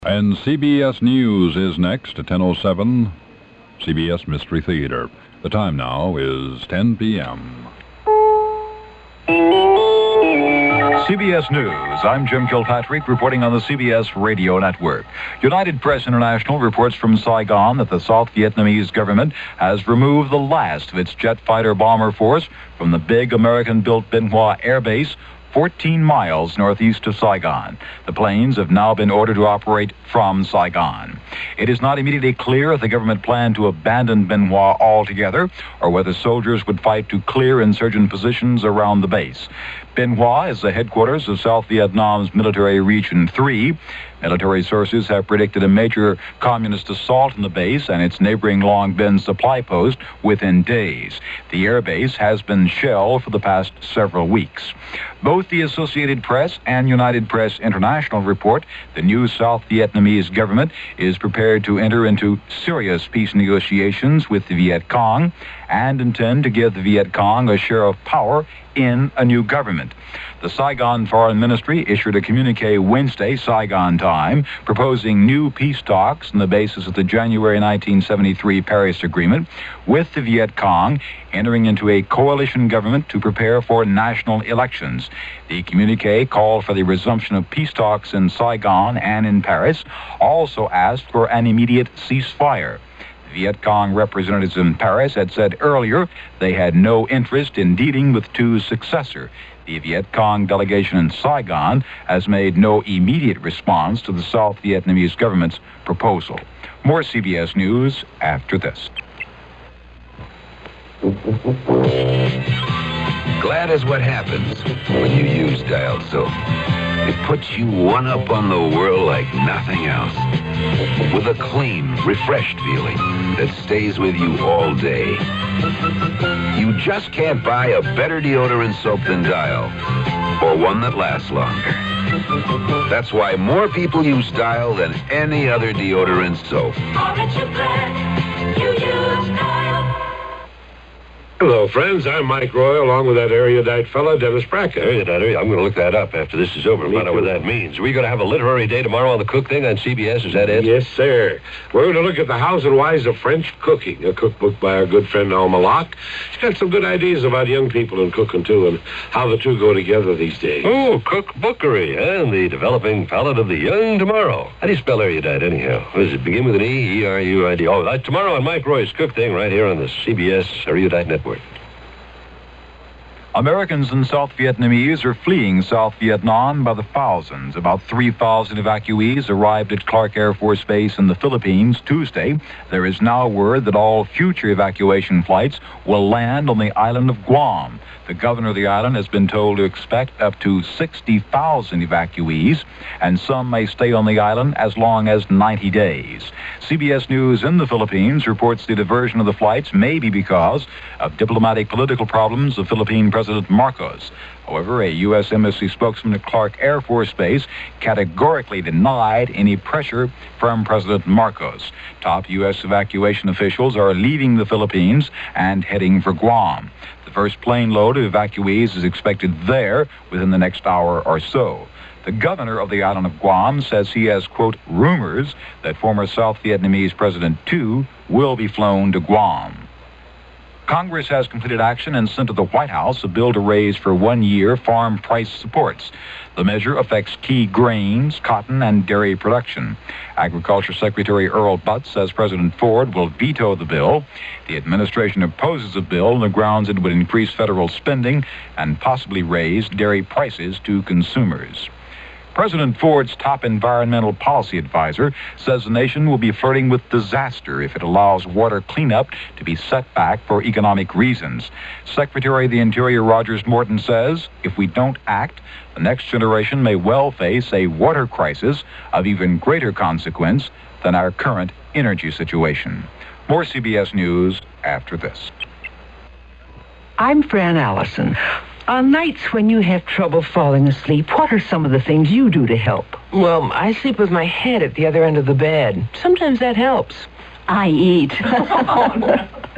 And CBS News is next at 10:07, CBS Mystery Theater. The time now is 10 p.m. CBS News. I'm Jim Kilpatrick reporting on the CBS Radio Network. United Press International reports from Saigon that the South Vietnamese government has removed the last of its jet fighter bomber force from the big American-built Bien Hoa Air Base, 14 miles northeast of Saigon. The planes have now been ordered to operate from Saigon. It is not immediately clear if the government planned to abandon Bien Hoa altogether or whether soldiers would fight to clear insurgent positions around the base. Bien Hoa is the headquarters of South Vietnam's Military Region 3. Military sources have predicted a major communist assault on the base and its neighboring Long Binh supply post within days. The air base has been shelled for the past several weeks. Both the Associated Press and United Press International report the new South Vietnamese government is prepared to enter into serious peace negotiations with the Viet Cong and intend to give the Viet Cong a share of power in a new government. The Saigon Foreign Ministry issued a communique Wednesday, Saigon time, proposing new peace talks on the basis of the January 1973 Paris Agreement with the Viet Cong, entering into a coalition government to prepare for national elections. The communique called for the resumption of peace talks in Saigon and in Paris, also asked for an immediate ceasefire. Viet Cong representatives in Paris had said earlier they had no interest in dealing with Thu's successor. The Viet Cong delegation in Saigon has made no immediate response to the South Vietnamese government's proposal. More CBS News after this. Glad is what happens when you use Dial soap. It puts you one up on the world like nothing else. With a clean, refreshed feeling that stays with you all day. You just can't buy a better deodorant soap than Dial, or one that lasts longer. That's why more people use Dial than any other deodorant soap. Aren't you glad you use Dial? Hello, friends. I'm Mike Roy, along with that erudite fella, Dennis Brackett. Erudite? I'm going to look that up after this is over and find out what that means. Are we going to have a literary day tomorrow on the Cook Thing on CBS? Is that it? Yes, sir. We're going to look at The Hows and Whys of French Cooking, a cookbook by our good friend Alma Locke. She's got some good ideas about young people and cooking, too, and how the two go together these days. Oh, cookbookery, and the developing palate of the young tomorrow. How do you spell erudite, anyhow? What does it begin with an E? E-R-U-I-D. Oh, that's tomorrow on Mike Roy's Cook Thing right here on the CBS Erudite Network. Americans and South Vietnamese are fleeing South Vietnam by the thousands. About 3,000 evacuees arrived at Clark Air Force Base in the Philippines Tuesday. There is now word that all future evacuation flights will land on the island of Guam. The governor of the island has been told to expect up to 60,000 evacuees, and some may stay on the island as long as 90 days. CBS News in the Philippines reports the diversion of the flights may be because of diplomatic political problems of Philippine President Marcos. However, a U.S. Embassy spokesman at Clark Air Force Base categorically denied any pressure from President Marcos. Top U.S. evacuation officials are leaving the Philippines and heading for Guam. The first plane load of evacuees is expected there within the next hour or so. The governor of the island of Guam says he has, quote, rumors that former South Vietnamese President Thu will be flown to Guam. Congress has completed action and sent to the White House a bill to raise for 1 year farm price supports. The measure affects key grains, cotton, and dairy production. Agriculture Secretary Earl Butz says President Ford will veto the bill. The administration opposes the bill on the grounds it would increase federal spending and possibly raise dairy prices to consumers. President Ford's top environmental policy advisor says the nation will be flirting with disaster if it allows water cleanup to be set back for economic reasons. Secretary of the Interior Rogers Morton says if we don't act, the next generation may well face a water crisis of even greater consequence than our current energy situation. More CBS News after this. I'm Fran Allison. On nights when you have trouble falling asleep, what are some of the things you do to help? Well, I sleep with my head at the other end of the bed. Sometimes that helps. I eat.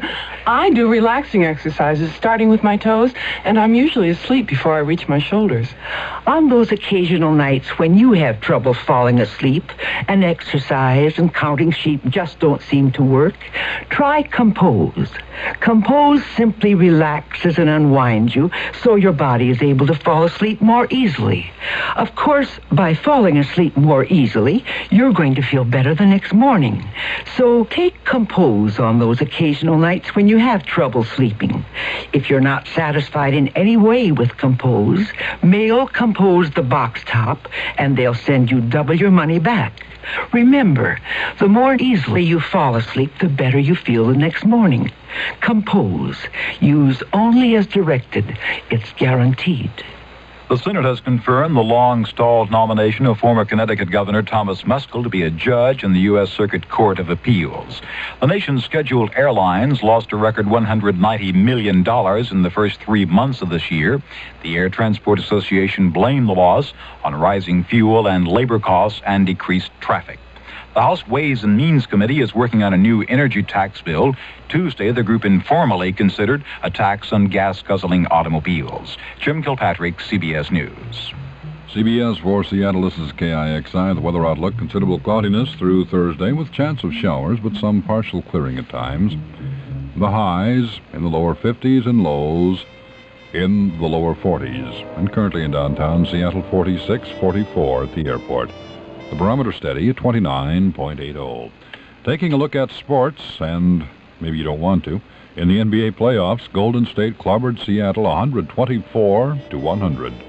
I do relaxing exercises, starting with my toes, and I'm usually asleep before I reach my shoulders. On those occasional nights when you have trouble falling asleep and exercise and counting sheep just don't seem to work, try Compose. Compose simply relaxes and unwinds you so your body is able to fall asleep more easily. Of course, by falling asleep more easily, you're going to feel better the next morning. So take Compose on those occasional nights when you have trouble sleeping. If you're not satisfied in any way with Compose, mail Compose the box top and they'll send you double your money back. Remember, the more easily you fall asleep, the better you feel the next morning. Compose. Use only as directed. It's guaranteed. The Senate has confirmed the long-stalled nomination of former Connecticut Governor Thomas Muskell to be a judge in the U.S. Circuit Court of Appeals. The nation's scheduled airlines lost a record $190 million in the first 3 months of this year. The Air Transport Association blamed the loss on rising fuel and labor costs and decreased traffic. The House Ways and Means Committee is working on a new energy tax bill. Tuesday, the group informally considered a tax on gas-guzzling automobiles. Jim Kilpatrick, CBS News. CBS for Seattle, this is KIXI. The weather outlook, considerable cloudiness through Thursday with chance of showers, but some partial clearing at times. The highs in the lower 50s and lows in the lower 40s. And currently in downtown Seattle, 46, 44 at the airport. The barometer steady at 29.80. Taking a look at sports, and maybe you don't want to, in the NBA playoffs, Golden State clobbered Seattle 124-100.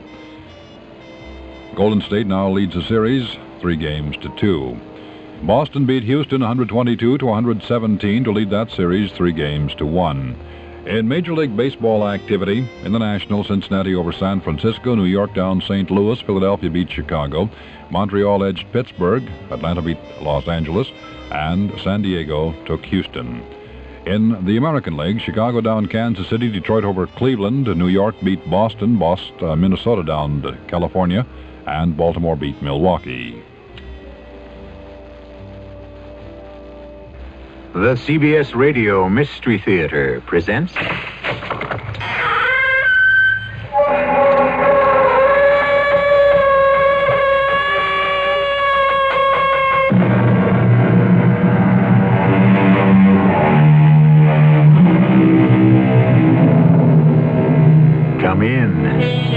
Golden State now leads the series 3-2. Boston beat Houston 122-117 to lead that series 3-1. In Major League Baseball activity, in the National, Cincinnati over San Francisco, New York down St. Louis, Philadelphia beat Chicago, Montreal edged Pittsburgh, Atlanta beat Los Angeles, and San Diego took Houston. In the American League, Chicago down Kansas City, Detroit over Cleveland, New York beat Boston, Minnesota down to California, and Baltimore beat Milwaukee. The CBS Radio Mystery Theater presents... Come in.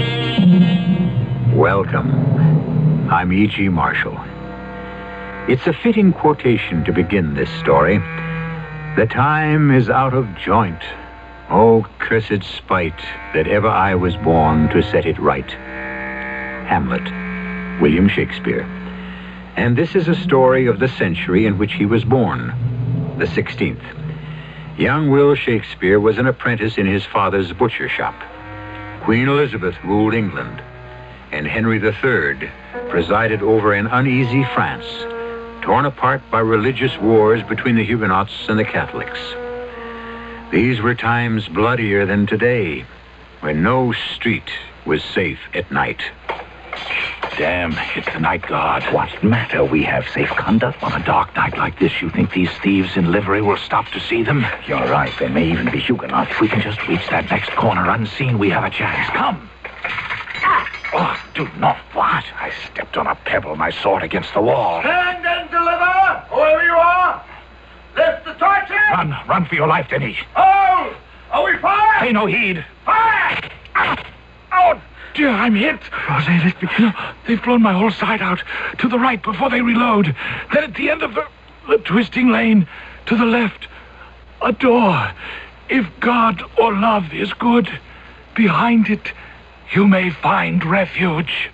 Welcome. I'm E.G. Marshall. It's a fitting quotation to begin this story. The time is out of joint. Oh, cursed spite, that ever I was born to set it right. Hamlet, William Shakespeare. And this is a story of the century in which he was born, the 16th. Young Will Shakespeare was an apprentice in his father's butcher shop. Queen Elizabeth ruled England, and Henry III presided over an uneasy France, torn apart by religious wars between the Huguenots and the Catholics. These were times bloodier than today, when no street was safe at night. Damn, it's the night guard. What matter? We have safe conduct. On a dark night like this, you think these thieves in livery will stop to see them? You're right. They may even be Huguenots. If we can just reach that next corner unseen, we have a chance. Come. Oh, do not. What? I stepped on a pebble, my sword against the wall. Stand and deliver, whoever you are. Lift the torches. Run for your life, Denis. Oh, are we fired? Pay no heed. Fire! Oh, dear, I'm hit. Rosé, let me go. They've blown my whole side out to the right before they reload. Then at the end of the twisting lane, to the left, a door. If God or love is good, behind it, you may find refuge.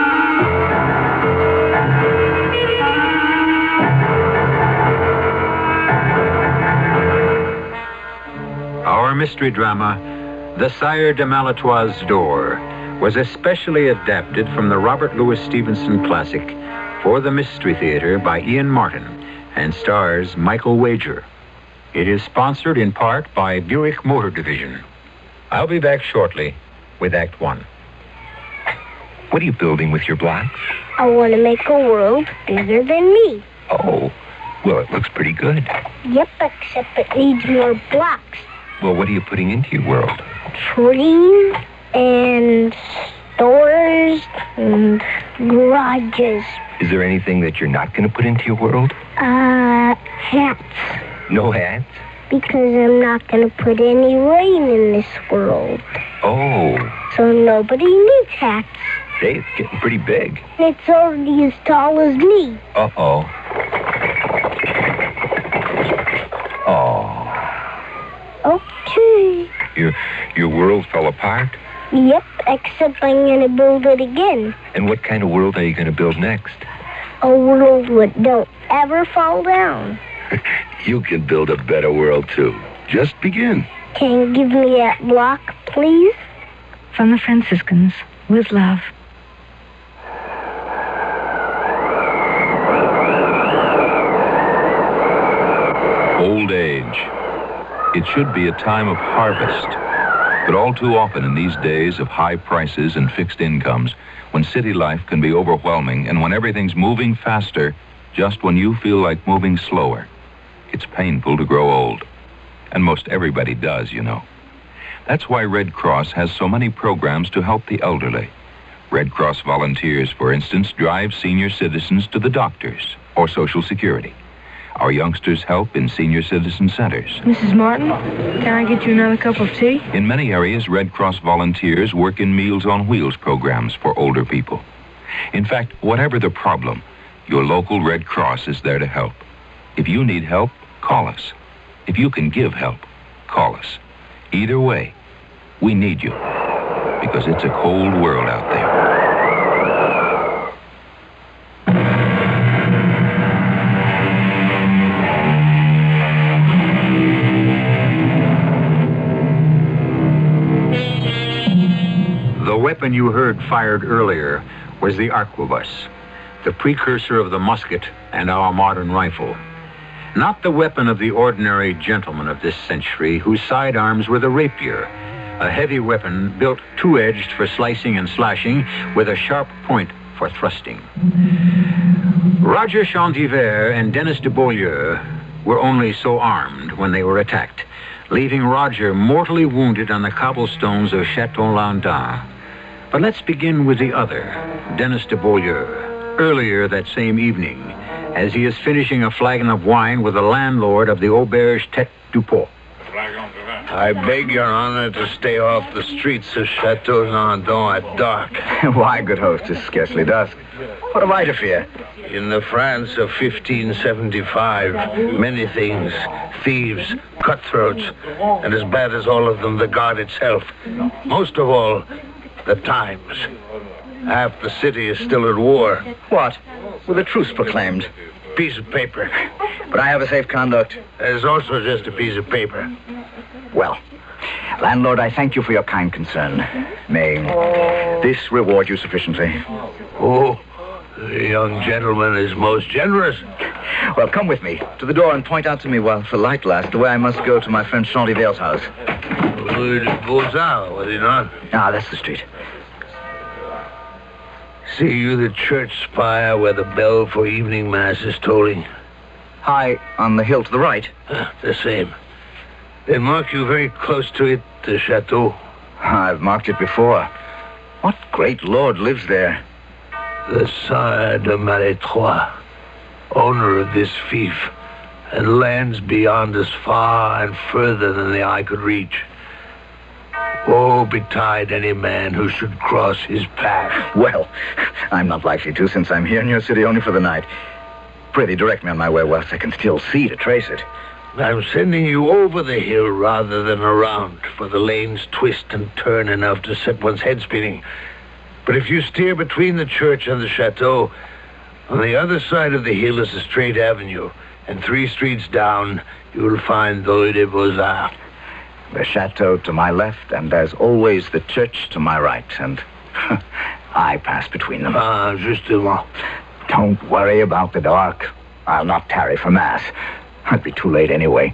Our mystery drama, The Sire de Malatoi's Door, was especially adapted from the Robert Louis Stevenson classic for the Mystery Theater by Ian Martin and stars Michael Wager. It is sponsored in part by Buick Motor Division. I'll be back shortly with Act One. What are you building with your blocks? I want to make a world bigger than me. Oh, well, it looks pretty good. Yep, except it needs more blocks. Well, what are you putting into your world? Trees and stores and garages. Is there anything that you're not going to put into your world? Hats. No hats? Because I'm not going to put any rain in this world. Oh. So nobody needs hats. Hey, it's getting pretty big. It's already as tall as me. Uh-oh. Oh. Okay. Your world fell apart? Yep, except I'm going to build it again. And what kind of world are you going to build next? A world that don't ever fall down. You can build a better world, too. Just begin. Can you give me that block, please? From the Franciscans, with love. Old age. It should be a time of harvest. But all too often in these days of high prices and fixed incomes, when city life can be overwhelming and when everything's moving faster, just when you feel like moving slower, it's painful to grow old. And most everybody does, you know. That's why Red Cross has so many programs to help the elderly. Red Cross volunteers, for instance, drive senior citizens to the doctors or Social Security. Our youngsters help in senior citizen centers. Mrs. Martin, can I get you another cup of tea? In many areas, Red Cross volunteers work in Meals on Wheels programs for older people. In fact, whatever the problem, your local Red Cross is there to help. If you need help, call us. If you can give help, call us. Either way, we need you, because it's a cold world out there. The weapon you heard fired earlier was the arquebus, the precursor of the musket and our modern rifle. Not the weapon of the ordinary gentleman of this century whose sidearms were the rapier, a heavy weapon built two-edged for slicing and slashing with a sharp point for thrusting. Roger Chantivert and Dennis de Beaulieu were only so armed when they were attacked, leaving Roger mortally wounded on the cobblestones of Chateau Landin. But let's begin with the other, Dennis de Beaulieu, earlier that same evening, as he is finishing a flagon of wine with the landlord of the Auberge Tête du Pot. I beg your honor to stay off the streets of Chateau Landon at dark. Why, good host, it's scarcely dusk. What have I to fear? In the France of 1575, many things, thieves, cutthroats, and as bad as all of them, the guard itself. Most of all, the times. Half the city is still at war. What? With a truce proclaimed. Piece of paper. But I have a safe conduct. There's also just a piece of paper. Well, landlord, I thank you for your kind concern. May this reward you sufficiently. Oh, the young gentleman is most generous. Well, come with me to the door and point out to me while the light lasts the way I must go to my friend Chantivert's house. Rue de Beaux-Arts, was it not? Ah, that's the street. See you the church spire where the bell for evening mass is tolling? High on the hill to the right? The same. Then mark you very close to it, the chateau. I've marked it before. What great lord lives there? The Sire de Malétroit, owner of this fief, and lands beyond as far and further than the eye could reach. Woe betide any man who should cross his path. Well, I'm not likely to, since I'm here in your city only for the night. Prithee, direct me on my way whilst I can still see to trace it. I'm sending you over the hill rather than around, for the lanes twist and turn enough to set one's head spinning. But if you steer between the church and the chateau, on the other side of the hill is a straight avenue, and 3 streets down, you'll find the Rue des Beaux-Arts. The chateau to my left, and as always, the church to my right, and I pass between them. Ah, justement. Don't worry about the dark. I'll not tarry for mass. I'd be too late anyway.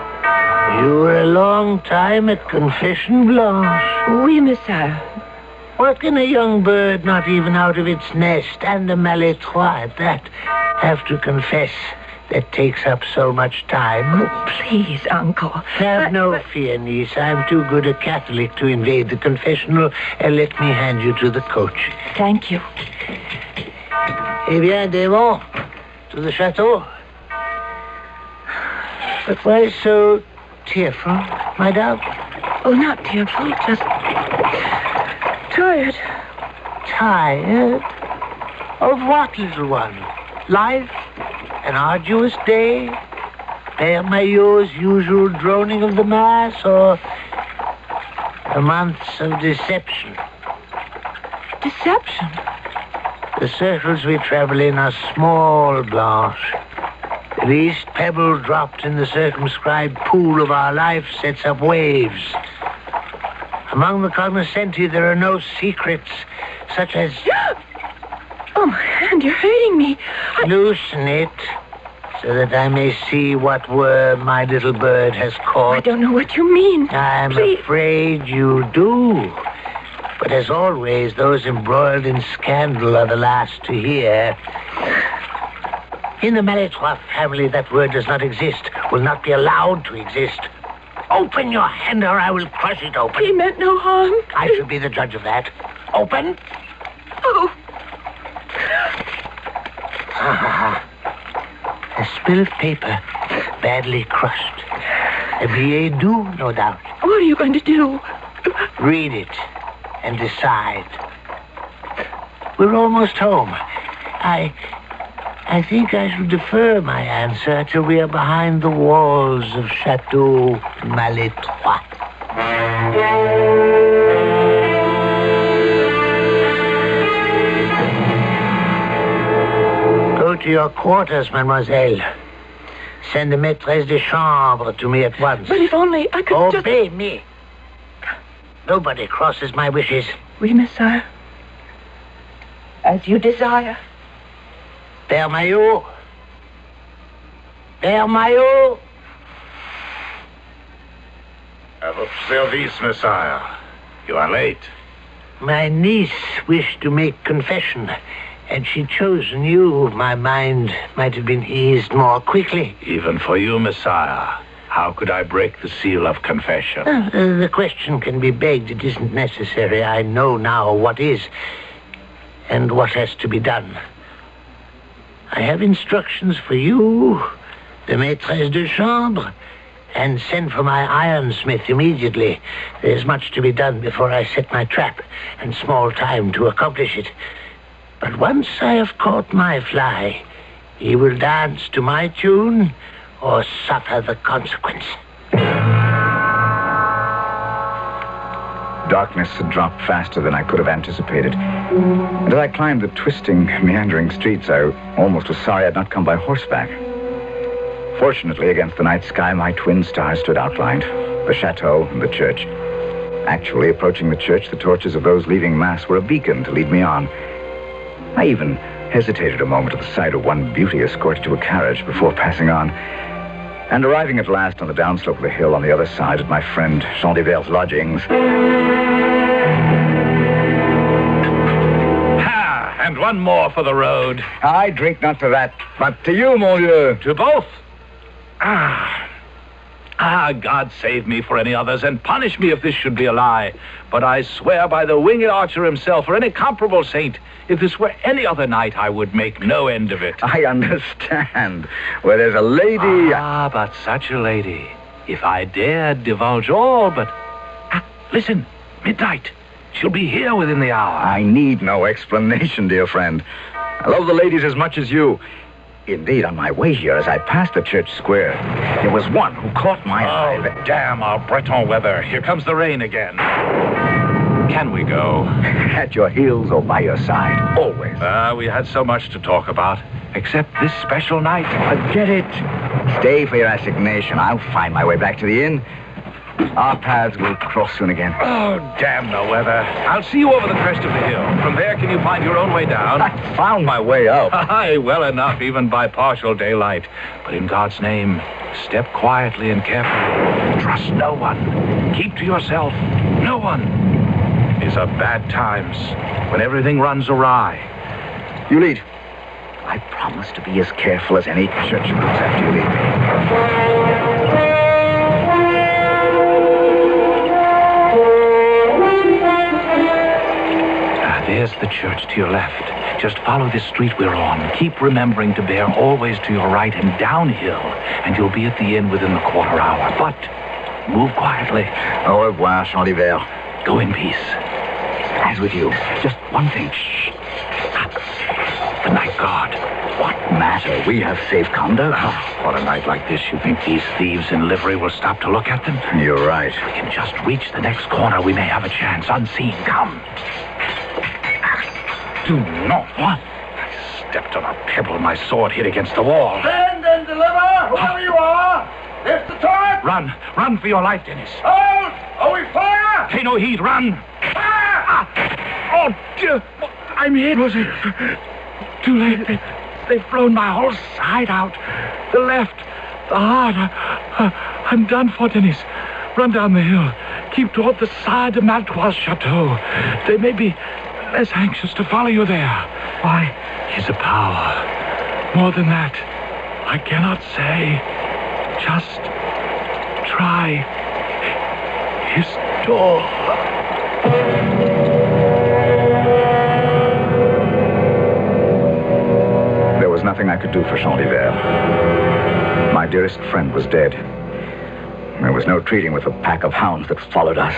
You were a long time at Confession Blanche. Oui, monsieur. What can a young bird not even out of its nest, and a malétroit at that, have to confess that takes up so much time? Oh, please, Uncle. Have no fear, niece. I'm too good a Catholic to invade the confessional. Let me hand you to the coach. Thank you. Eh bien, Desmond, to the chateau. But why so tearful, my dove? Oh, not tearful, just tired. Tired? Of what, little one? Life? An arduous day? Père Maillot's usual droning of the mass, or a months of deception? Deception? The circles we travel in are small, Blanche. The least pebble dropped in the circumscribed pool of our life sets up waves. Among the cognoscenti, there are no secrets, such as... Oh, my hand, you're hurting me. Loosen it, so that I may see what worm my little bird has caught. I don't know what you mean. I'm Please. afraid you do. But as always, those embroiled in scandal are the last to hear. In the Malétroit family, that word does not exist, will not be allowed to exist. Open your hand, or I will crush it open. He meant no harm. I shall be the judge of that. Open. Oh. A spill of paper, badly crushed. A billet doux, no doubt. What are you going to do? Read it and decide. We're almost home. I think I shall defer my answer till we are behind the walls of Chateau Malétroit. Go to your quarters, mademoiselle. Send the maîtresse de chambre to me at once. But if only I could Obey me. Nobody crosses my wishes. Oui, Messiah. As you desire. Père Maillot. Père Maillot. À votre service, Messiah. You are late. My niece wished to make confession. Had she chosen you, my mind might have been eased more quickly. Even for you, Messiah. How could I break the seal of confession? The question can be begged. It isn't necessary. I know now what is and what has to be done. I have instructions for you, the maîtresse de chambre, and send for my ironsmith immediately. There's much to be done before I set my trap, and small time to accomplish it. But once I have caught my fly, he will dance to my tune or suffer the consequence. Darkness had dropped faster than I could have anticipated. And as I climbed the twisting, meandering streets, I almost was sorry I'd not come by horseback. Fortunately, against the night sky, my twin stars stood outlined, the chateau and the church. Actually, approaching the church, the torches of those leaving Mass were a beacon to lead me on. I even hesitated a moment at the sight of one beauty escorted to a carriage before passing on. And arriving at last on the downslope of the hill on the other side at my friend Jean Dever's lodgings. Ha! And one more for the road. I drink not to that, but to you, mon vieux. To both? God save me for any others, and punish me if this should be a lie. But I swear by the winged archer himself, or any comparable saint, if this were any other night, I would make no end of it. I understand. Where there's a lady... But such a lady. If I dared divulge all, but... listen, midnight. She'll be here within the hour. I need no explanation, dear friend. I love the ladies as much as you. Indeed, on my way here, as I passed the church square, there was one who caught my eye. Oh, damn our Breton weather. Here comes the rain again. Can we go? At your heels or by your side, always. We had so much to talk about, except this special night. Forget it. Stay for your assignation. I'll find my way back to the inn. Our paths will cross soon again. Oh, damn the weather. I'll see you over the crest of the hill. From there, can you find your own way down? I found my way up. Aye, well enough, even by partial daylight. But in God's name, step quietly and carefully. Trust no one. Keep to yourself. No one. These are bad times, when everything runs awry. You lead. I promise to be as careful as any church moves after you lead me. There's the church to your left. Just follow this street we're on. Keep remembering to bear always to your right and downhill, and you'll be at the inn within the quarter hour. But move quietly. Au revoir, Champivert. Go in peace. As with you, just one thing. Shh. The night guard. What matter? We have safe conduct. Oh, on a night like this, you think these thieves in livery will stop to look at them? You're right. If we can just reach the next corner, we may have a chance. Unseen, come. Do not. What? I stepped on a pebble. My sword hit against the wall. Send and deliver, whoever you are. Lift the torch. Run. Run for your life, Dennis. Hold. Are we fire? Pay no heed. Run. Fire! Oh, dear. I'm hit. Was it? Too late. They've blown my whole side out. The left. The heart. I'm done for, Dennis. Run down the hill. Keep toward the side of Maltois Chateau. They may be less anxious to follow you there. Why? He's a power. More than that, I cannot say. Just try his door. There was nothing I could do for Champivert. My dearest friend was dead. There was no treating with the pack of hounds that followed us.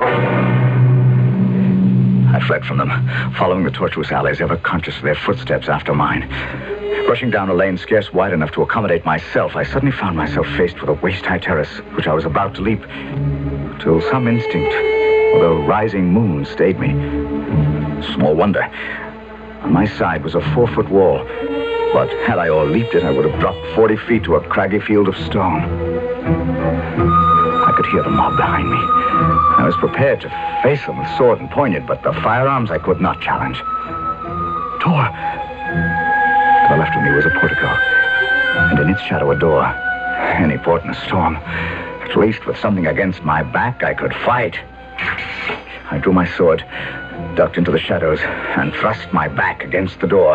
I fled from them, following the tortuous alleys, ever conscious of their footsteps after mine. Rushing down a lane scarce wide enough to accommodate myself, I suddenly found myself faced with a waist-high terrace, which I was about to leap, till some instinct, or the rising moon, stayed me. Small wonder. On my side was a 4-foot wall, but had I o'erleaped it, I would have dropped 40 feet to a craggy field of stone. I could hear the mob behind me. I was prepared to face them with sword and poignard, but the firearms I could not challenge. Door. To the left of me was a portico, and in its shadow a door. Any port in a storm. At least with something against my back, I could fight. I drew my sword, ducked into the shadows, and thrust my back against the door.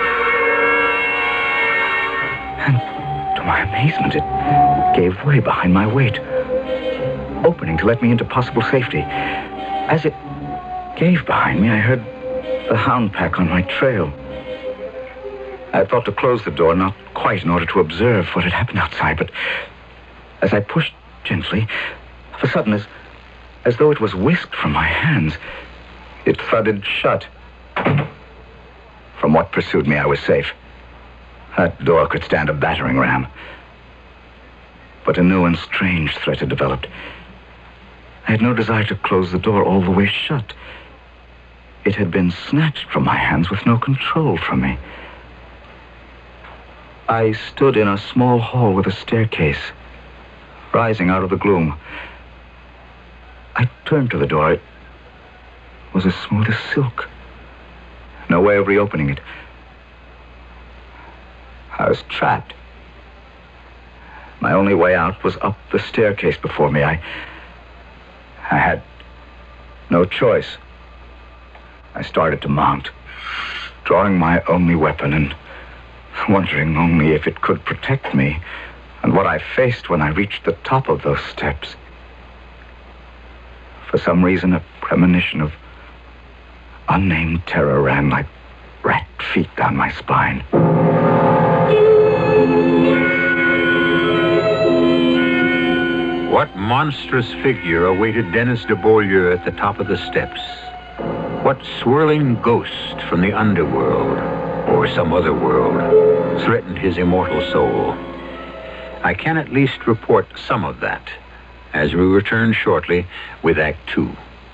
And to my amazement, it gave way behind my weight, opening to let me into possible safety. As it gave behind me, I heard the hound pack on my trail. I thought to close the door, not quite in order to observe what had happened outside, but as I pushed gently, of a sudden, as though it was whisked from my hands, it thudded shut. From what pursued me, I was safe. That door could stand a battering ram. But a new and strange threat had developed. I had no desire to close the door all the way shut. It had been snatched from my hands with no control from me. I stood in a small hall with a staircase, rising out of the gloom. I turned to the door. It was as smooth as silk. No way of reopening it. I was trapped. My only way out was up the staircase before me. I had no choice. I started to mount, drawing my only weapon and wondering only if it could protect me and what I faced when I reached the top of those steps. For some reason, a premonition of unnamed terror ran like rat feet down my spine. What monstrous figure awaited Dennis de Beaulieu at the top of the steps? What swirling ghost from the underworld, or some other world, threatened his immortal soul? I can at least report some of that, as we return shortly with Act 2.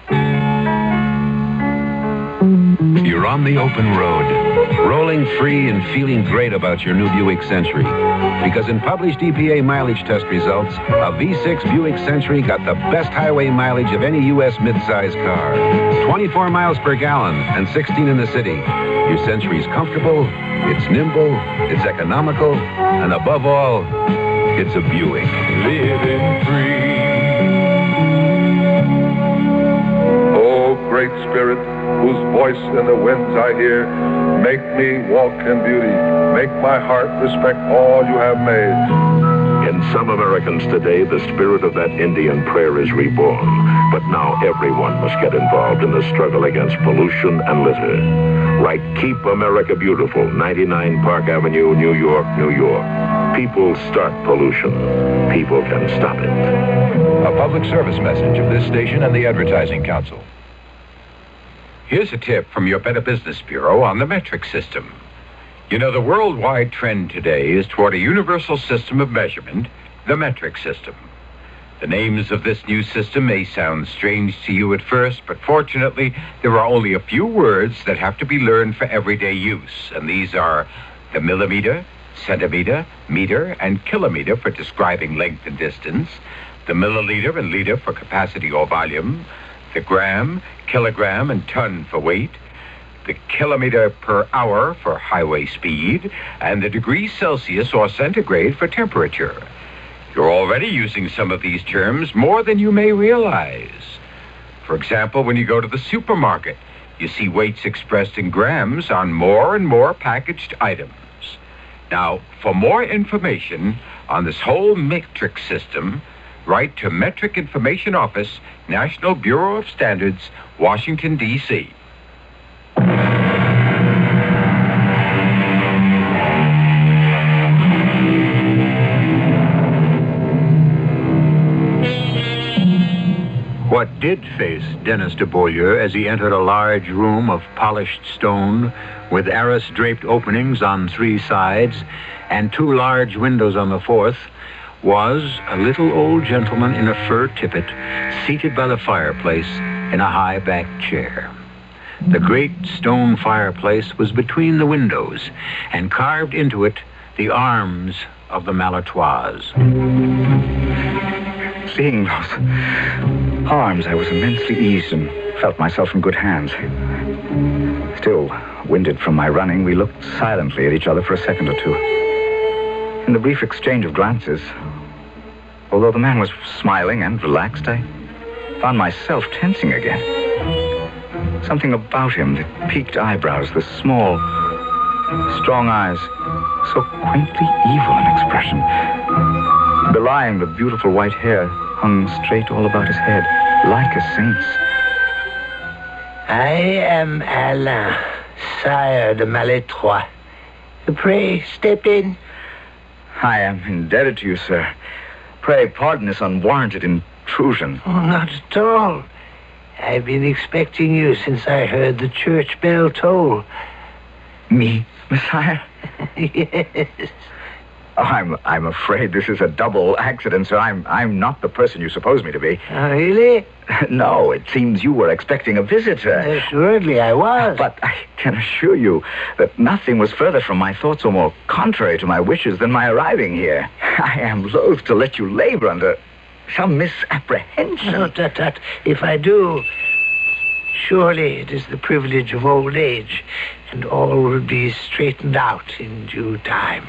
You're on the open road, rolling free and feeling great about your new Buick Century. Because in published EPA mileage test results, a V6 Buick Century got the best highway mileage of any U.S. midsize car. 24 miles per gallon and 16 in the city. Your Century's comfortable, it's nimble, it's economical, and above all, it's a Buick. Living free. Oh, great Great Spirit, whose voice in the winds I hear, make me walk in beauty. Make my heart respect all you have made. In some Americans today, the spirit of that Indian prayer is reborn. But now everyone must get involved in the struggle against pollution and litter. Write Keep America Beautiful, 99 Park Avenue, New York, New York. People start pollution. People can stop it. A public service message of this station and the Advertising Council. Here's a tip from your Better Business Bureau on the metric system. You know, the worldwide trend today is toward a universal system of measurement, the metric system. The names of this new system may sound strange to you at first, but fortunately, there are only a few words that have to be learned for everyday use, and these are the millimeter, centimeter, meter, and kilometer for describing length and distance, the milliliter and liter for capacity or volume, the gram, kilogram, and ton for weight, the kilometer per hour for highway speed, and the degrees Celsius or centigrade for temperature. You're already using some of these terms more than you may realize. For example, when you go to the supermarket, you see weights expressed in grams on more and more packaged items. Now, for more information on this whole metric system, write to Metric Information Office, National Bureau of Standards, Washington, D.C. What did face Dennis de Beaulieu as he entered a large room of polished stone with arras-draped openings on 3 sides and 2 large windows on the 4th was a little old gentleman in a fur tippet seated by the fireplace in a high-backed chair. The great stone fireplace was between the windows, and carved into it the arms of the Malatois. Seeing those arms, I was immensely eased and felt myself in good hands. Still, winded from my running, we looked silently at each other for a second or two. In the brief exchange of glances, although the man was smiling and relaxed, I found myself tensing again. Something about him, the peaked eyebrows, the small, strong eyes, so quaintly evil in expression, belying the beautiful white hair hung straight all about his head, like a saint's. I am Alain, sire de Malatois. Pray, step in. I am indebted to you, sir. Pray pardon this unwarranted intrusion. Oh, not at all. I've been expecting you since I heard the church bell toll. Me, Messiah? Yes. Oh, I'm afraid this is a double accident, sir. I'm not the person you suppose me to be. Oh, really? No, it seems you were expecting a visitor. Assuredly, I was. But I can assure you that nothing was further from my thoughts or more contrary to my wishes than my arriving here. I am loath to let you labor under some misapprehension. No, tut. If I do, surely it is the privilege of old age, and all will be straightened out in due time.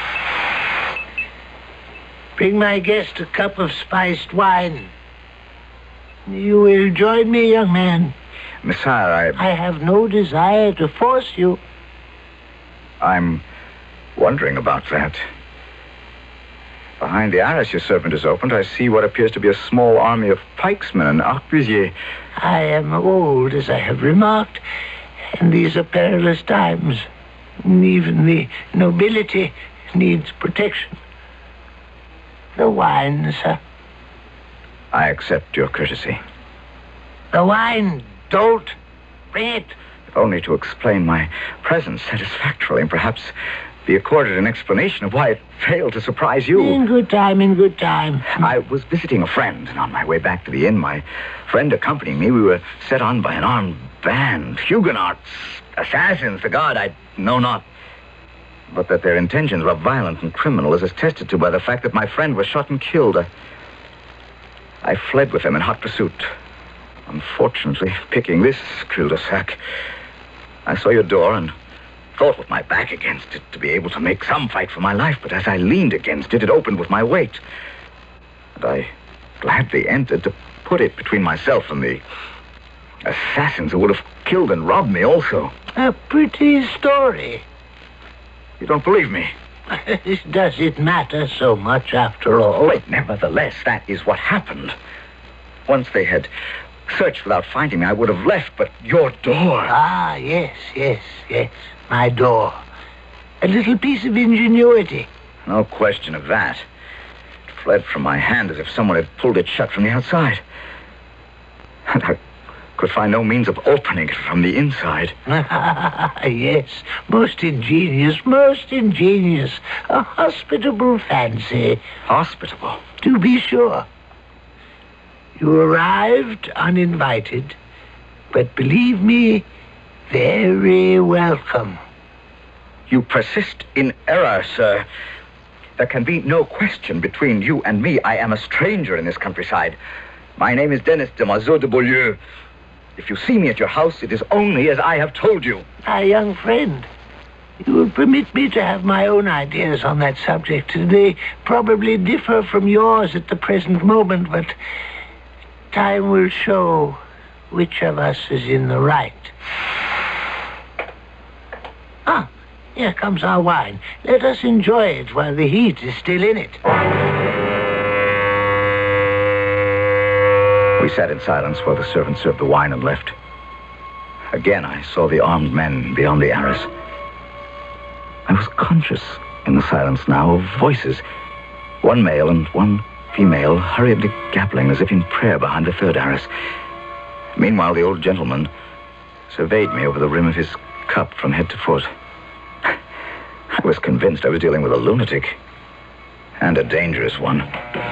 Bring my guest a cup of spiced wine. You will join me, young man. Messiah, I have no desire to force you. I'm wondering about that. Behind the arras your servant has opened, I see what appears to be a small army of pikesmen and arquebusiers. I am old, as I have remarked, and these are perilous times. Even the nobility needs protection. The wine, sir. I accept your courtesy. The wine, don't. Bring it. If only to explain my presence satisfactorily and perhaps be accorded an explanation of why it failed to surprise you. In good time, in good time. I was visiting a friend, and on my way back to the inn, my friend accompanying me, we were set on by an armed band, Huguenots, assassins, the God I know not. But that their intentions were violent and criminal is attested to by the fact that my friend was shot and killed. I fled with them in hot pursuit. Unfortunately, picking this cul-de-sac, I saw your door and thought with my back against it to be able to make some fight for my life, but as I leaned against it, it opened with my weight. And I gladly entered to put it between myself and the Assassins who would have killed and robbed me also. A pretty story. You don't believe me? Does it matter so much after all? But nevertheless, that is what happened. Once they had searched without finding me, I would have left, but your door... Ah, yes. My door. A little piece of ingenuity. No question of that. It fled from my hand as if someone had pulled it shut from the outside. And I could find no means of opening it from the inside. Yes, most ingenious. A hospitable fancy. Hospitable? To be sure. You arrived uninvited, but believe me, very welcome. You persist in error, sir. There can be no question between you and me. I am a stranger in this countryside. My name is Denis de Mazot de Beaulieu. If you see me at your house, it is only as I have told you. My young friend, you will permit me to have my own ideas on that subject. They probably differ from yours at the present moment, but time will show which of us is in the right. Ah, here comes our wine. Let us enjoy it while the heat is still in it. We sat in silence while the servant served the wine and left. Again, I saw the armed men beyond the arras. I was conscious in the silence now of voices. One male and one female hurriedly gabbling as if in prayer behind the third arras. Meanwhile, the old gentleman surveyed me over the rim of his cup from head to foot. I was convinced I was dealing with a lunatic, and a dangerous one.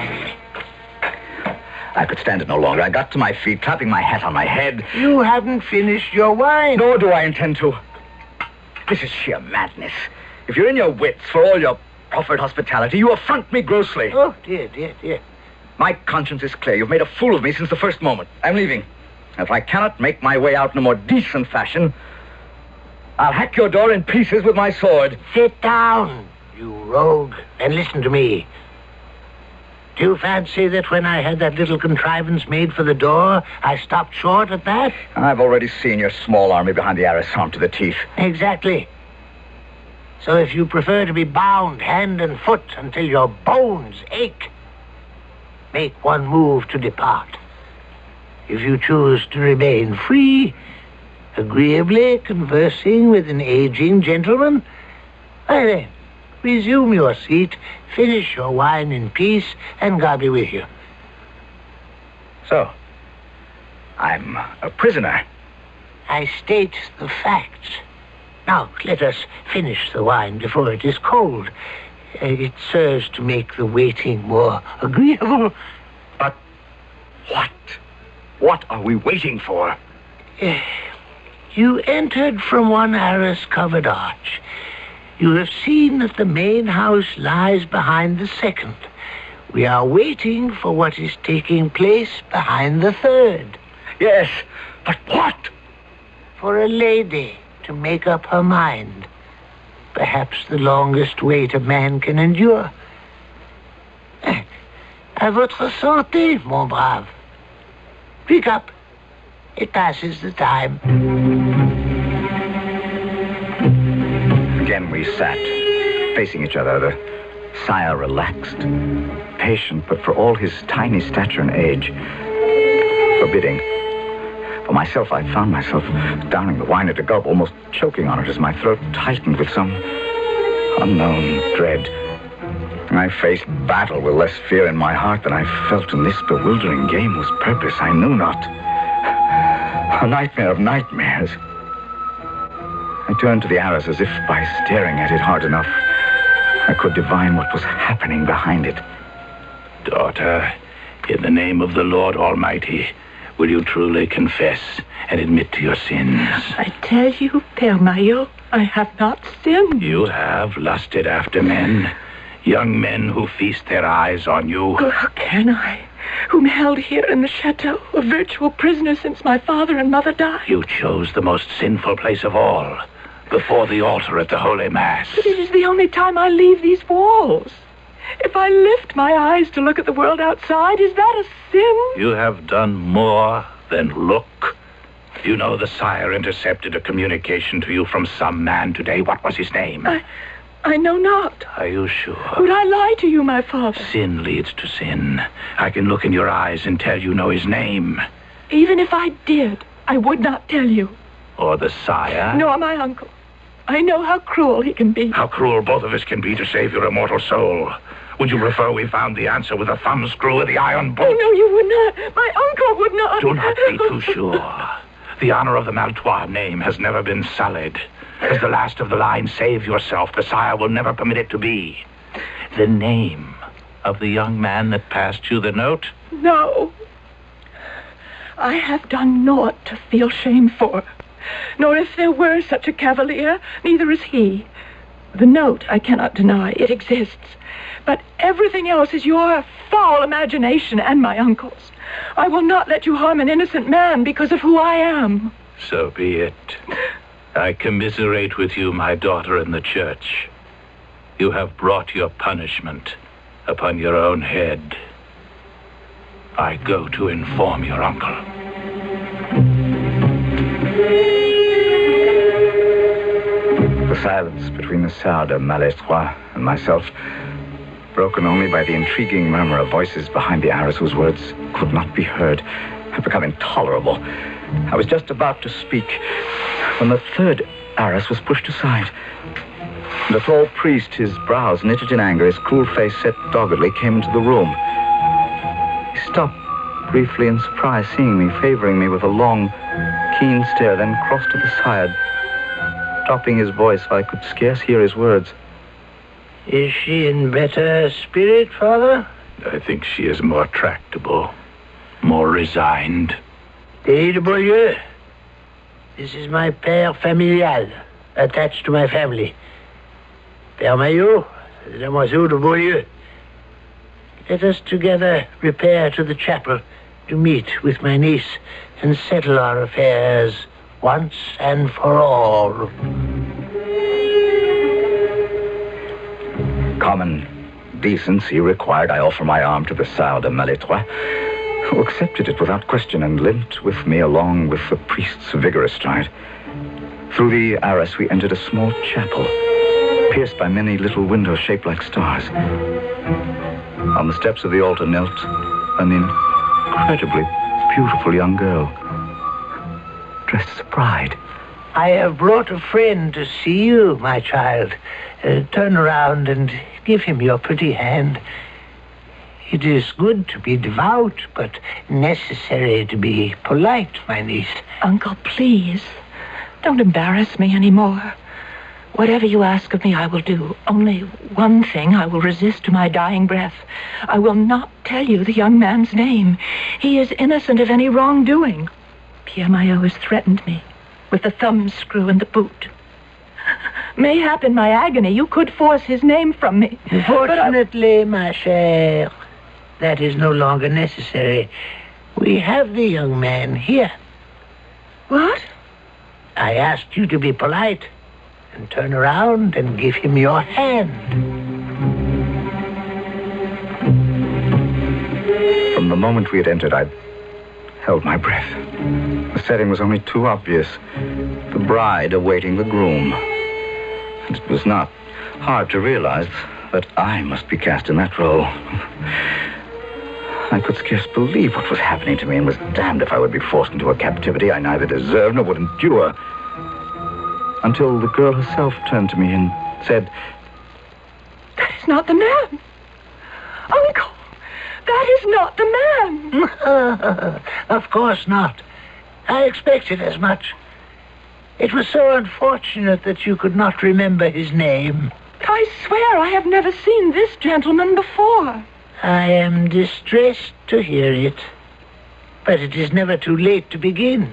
I could stand it no longer. I got to my feet, clapping my hat on my head. You haven't finished your wine. Nor do I intend to. This is sheer madness. If you're in your wits, for all your proffered hospitality, you affront me grossly. Oh, dear. My conscience is clear. You've made a fool of me since the first moment. I'm leaving. If I cannot make my way out in a more decent fashion, I'll hack your door in pieces with my sword. Sit down, you rogue, and listen to me. Do you fancy that when I had that little contrivance made for the door, I stopped short at that? I've already seen your small army behind the arras armed to the teeth. Exactly. So if you prefer to be bound hand and foot until your bones ache, make one move to depart. If you choose to remain free, agreeably conversing with an aging gentleman, why then, resume your seat, finish your wine in peace, and God be with you. So, I'm a prisoner. I state the facts. Now, let us finish the wine before it is cold. It serves to make the waiting more agreeable. But what? What are we waiting for? You entered from one arras-covered arch. You have seen that the main house lies behind the second. We are waiting for what is taking place behind the third. Yes, but what? For a lady to make up her mind. Perhaps the longest wait a man can endure. À votre santé, mon brave. Pick up. It passes the time. Again we sat, facing each other, the sire relaxed, patient, but for all his tiny stature and age, forbidding. For myself, I found myself downing the wine at a gulp, almost choking on it as my throat tightened with some unknown dread. I faced battle with less fear in my heart than I felt in this bewildering game whose purpose I knew not. A nightmare of nightmares. I turned to the arras as if by staring at it hard enough, I could divine what was happening behind it. Daughter, in the name of the Lord Almighty, will you truly confess and admit to your sins? I tell you, Père Maillot, I have not sinned. You have lusted after men, young men who feast their eyes on you. Oh, how can I, whom held here in the chateau, a virtual prisoner since my father and mother died? You chose the most sinful place of all, before the altar at the Holy Mass. But it is the only time I leave these walls. If I lift my eyes to look at the world outside, is that a sin? You have done more than look. You know the sire intercepted a communication to you from some man today. What was his name? I know not. Are you sure? Would I lie to you, my father? Sin leads to sin. I can look in your eyes and tell you know his name. Even if I did, I would not tell you. Or the sire? Nor my uncle. I know how cruel he can be. How cruel both of us can be to save your immortal soul. Would you prefer we found the answer with a thumbscrew or the iron bolt? Oh, no, you would not. My uncle would not. Do not be too sure. The honor of the Maltois name has never been sullied. As the last of the line, save yourself. The sire will never permit it to be. The name of the young man that passed you the note? No. I have done naught to feel shame for. Nor if there were such a cavalier, neither is he. The note, I cannot deny, it exists. But everything else is your foul imagination and my uncle's. I will not let you harm an innocent man because of who I am. So be it. I commiserate with you, my daughter in the church. You have brought your punishment upon your own head. I go to inform your uncle. The silence between the Sire de Malétroit and myself, broken only by the intriguing murmur of voices behind the arras whose words could not be heard, had become intolerable. I was just about to speak when the third arras was pushed aside. The tall priest, his brows knitted in anger, his cruel face set doggedly, came into the room. He stopped briefly in surprise, seeing me, favoring me with a long, keen stare, then crossed to the side, dropping his voice so I could scarce hear his words. Is she in better spirit, Father? I think she is more tractable, more resigned. Des de Beaulieu. This is my père familial, attached to my family. Père Maillot, Demoiselle de Beaulieu. Let us together repair to the chapel to meet with my niece and settle our affairs once and for all. Common decency required I offer my arm to the Sire de Malétroit, who accepted it without question and limped with me along with the priest's vigorous stride. Through the arras we entered a small chapel, pierced by many little windows shaped like stars. On the steps of the altar knelt an incredibly beautiful young girl, dressed as a bride. I have brought a friend to see you, my child. Turn around and give him your pretty hand. It is good to be devout, but necessary to be polite, my niece. Uncle, please, don't embarrass me anymore. Whatever you ask of me, I will do. Only one thing I will resist to my dying breath. I will not tell you the young man's name. He is innocent of any wrongdoing. Pierre Maillot has threatened me with the thumbscrew and the boot. Mayhap in my agony you could force his name from me. Fortunately, ma chère, that is no longer necessary. We have the young man here. What? I asked you to be polite and turn around and give him your hand. From the moment we had entered, I held my breath. The setting was only too obvious. The bride awaiting the groom. And it was not hard to realize that I must be cast in that role. I could scarce believe what was happening to me, and was damned if I would be forced into a captivity I neither deserved nor would endure. Until the girl herself turned to me and said, "That is not the man. Uncle, that is not the man." Of course not. I expected as much. It was so unfortunate that you could not remember his name. I swear I have never seen this gentleman before. I am distressed to hear it. But it is never too late to begin.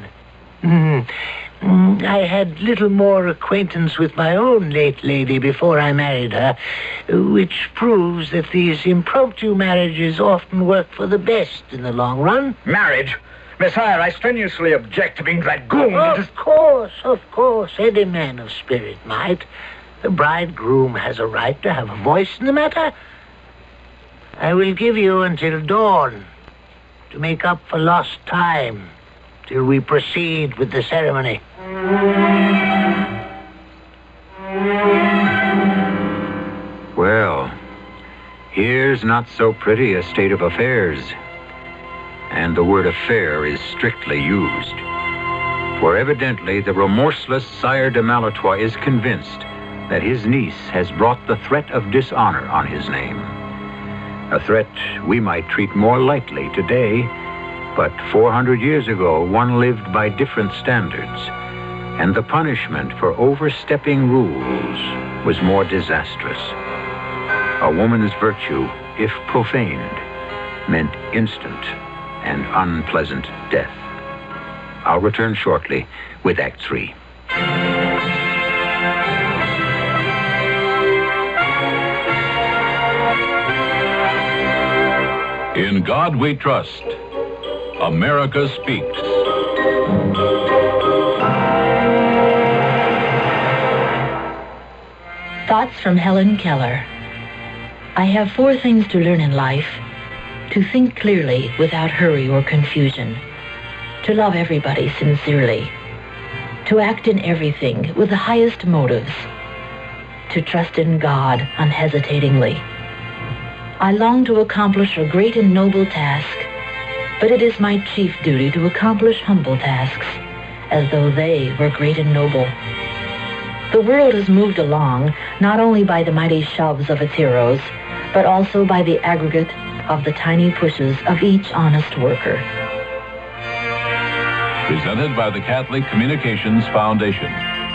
I had little more acquaintance with my own late lady before I married her, which proves that these impromptu marriages often work for the best in the long run. "Marriage? Messire, I strenuously object to being dragooned." Of course, any man of spirit might. The bridegroom has a right to have a voice in the matter. I will give you until dawn to make up for lost time till we proceed with the ceremony. Well, here's not so pretty a state of affairs. And the word affair is strictly used. For evidently the remorseless Sire de Maletroit is convinced that his niece has brought the threat of dishonor on his name. A threat we might treat more lightly today, but 400 years ago one lived by different standards, and the punishment for overstepping rules was more disastrous. A woman's virtue, if profaned, meant instant and unpleasant death. I'll return shortly with Act 3. In God We Trust, America Speaks. Thoughts from Helen Keller. I have 4 things to learn in life. To think clearly without hurry or confusion. To love everybody sincerely. To act in everything with the highest motives. To trust in God unhesitatingly. I long to accomplish a great and noble task, but it is my chief duty to accomplish humble tasks, as though they were great and noble. The world has moved along not only by the mighty shoves of its heroes, but also by the aggregate of the tiny pushes of each honest worker. Presented by the Catholic Communications Foundation.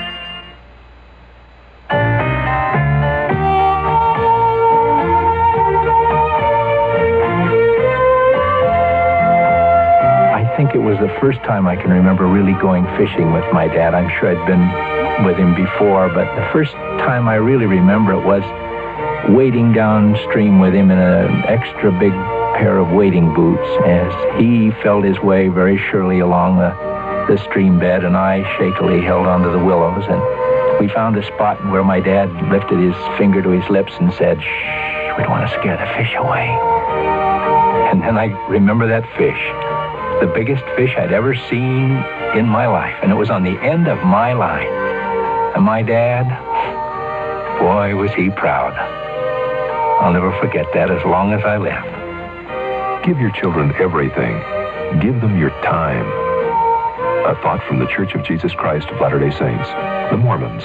I think it was the first time I can remember really going fishing with my dad. I'm sure I'd been with him before, but the first time I really remember it was wading downstream with him in an extra big pair of wading boots as he felt his way very surely along the stream bed, and I shakily held onto the willows. And we found a spot where my dad lifted his finger to his lips and said, "Shh, we don't want to scare the fish away." And then I remember that fish, the biggest fish I'd ever seen in my life, and it was on the end of my line. And my dad, boy, was he proud. I'll never forget that as long as I live. Give your children everything. Give them your time. A thought from the Church of Jesus Christ of Latter-day Saints, the Mormons.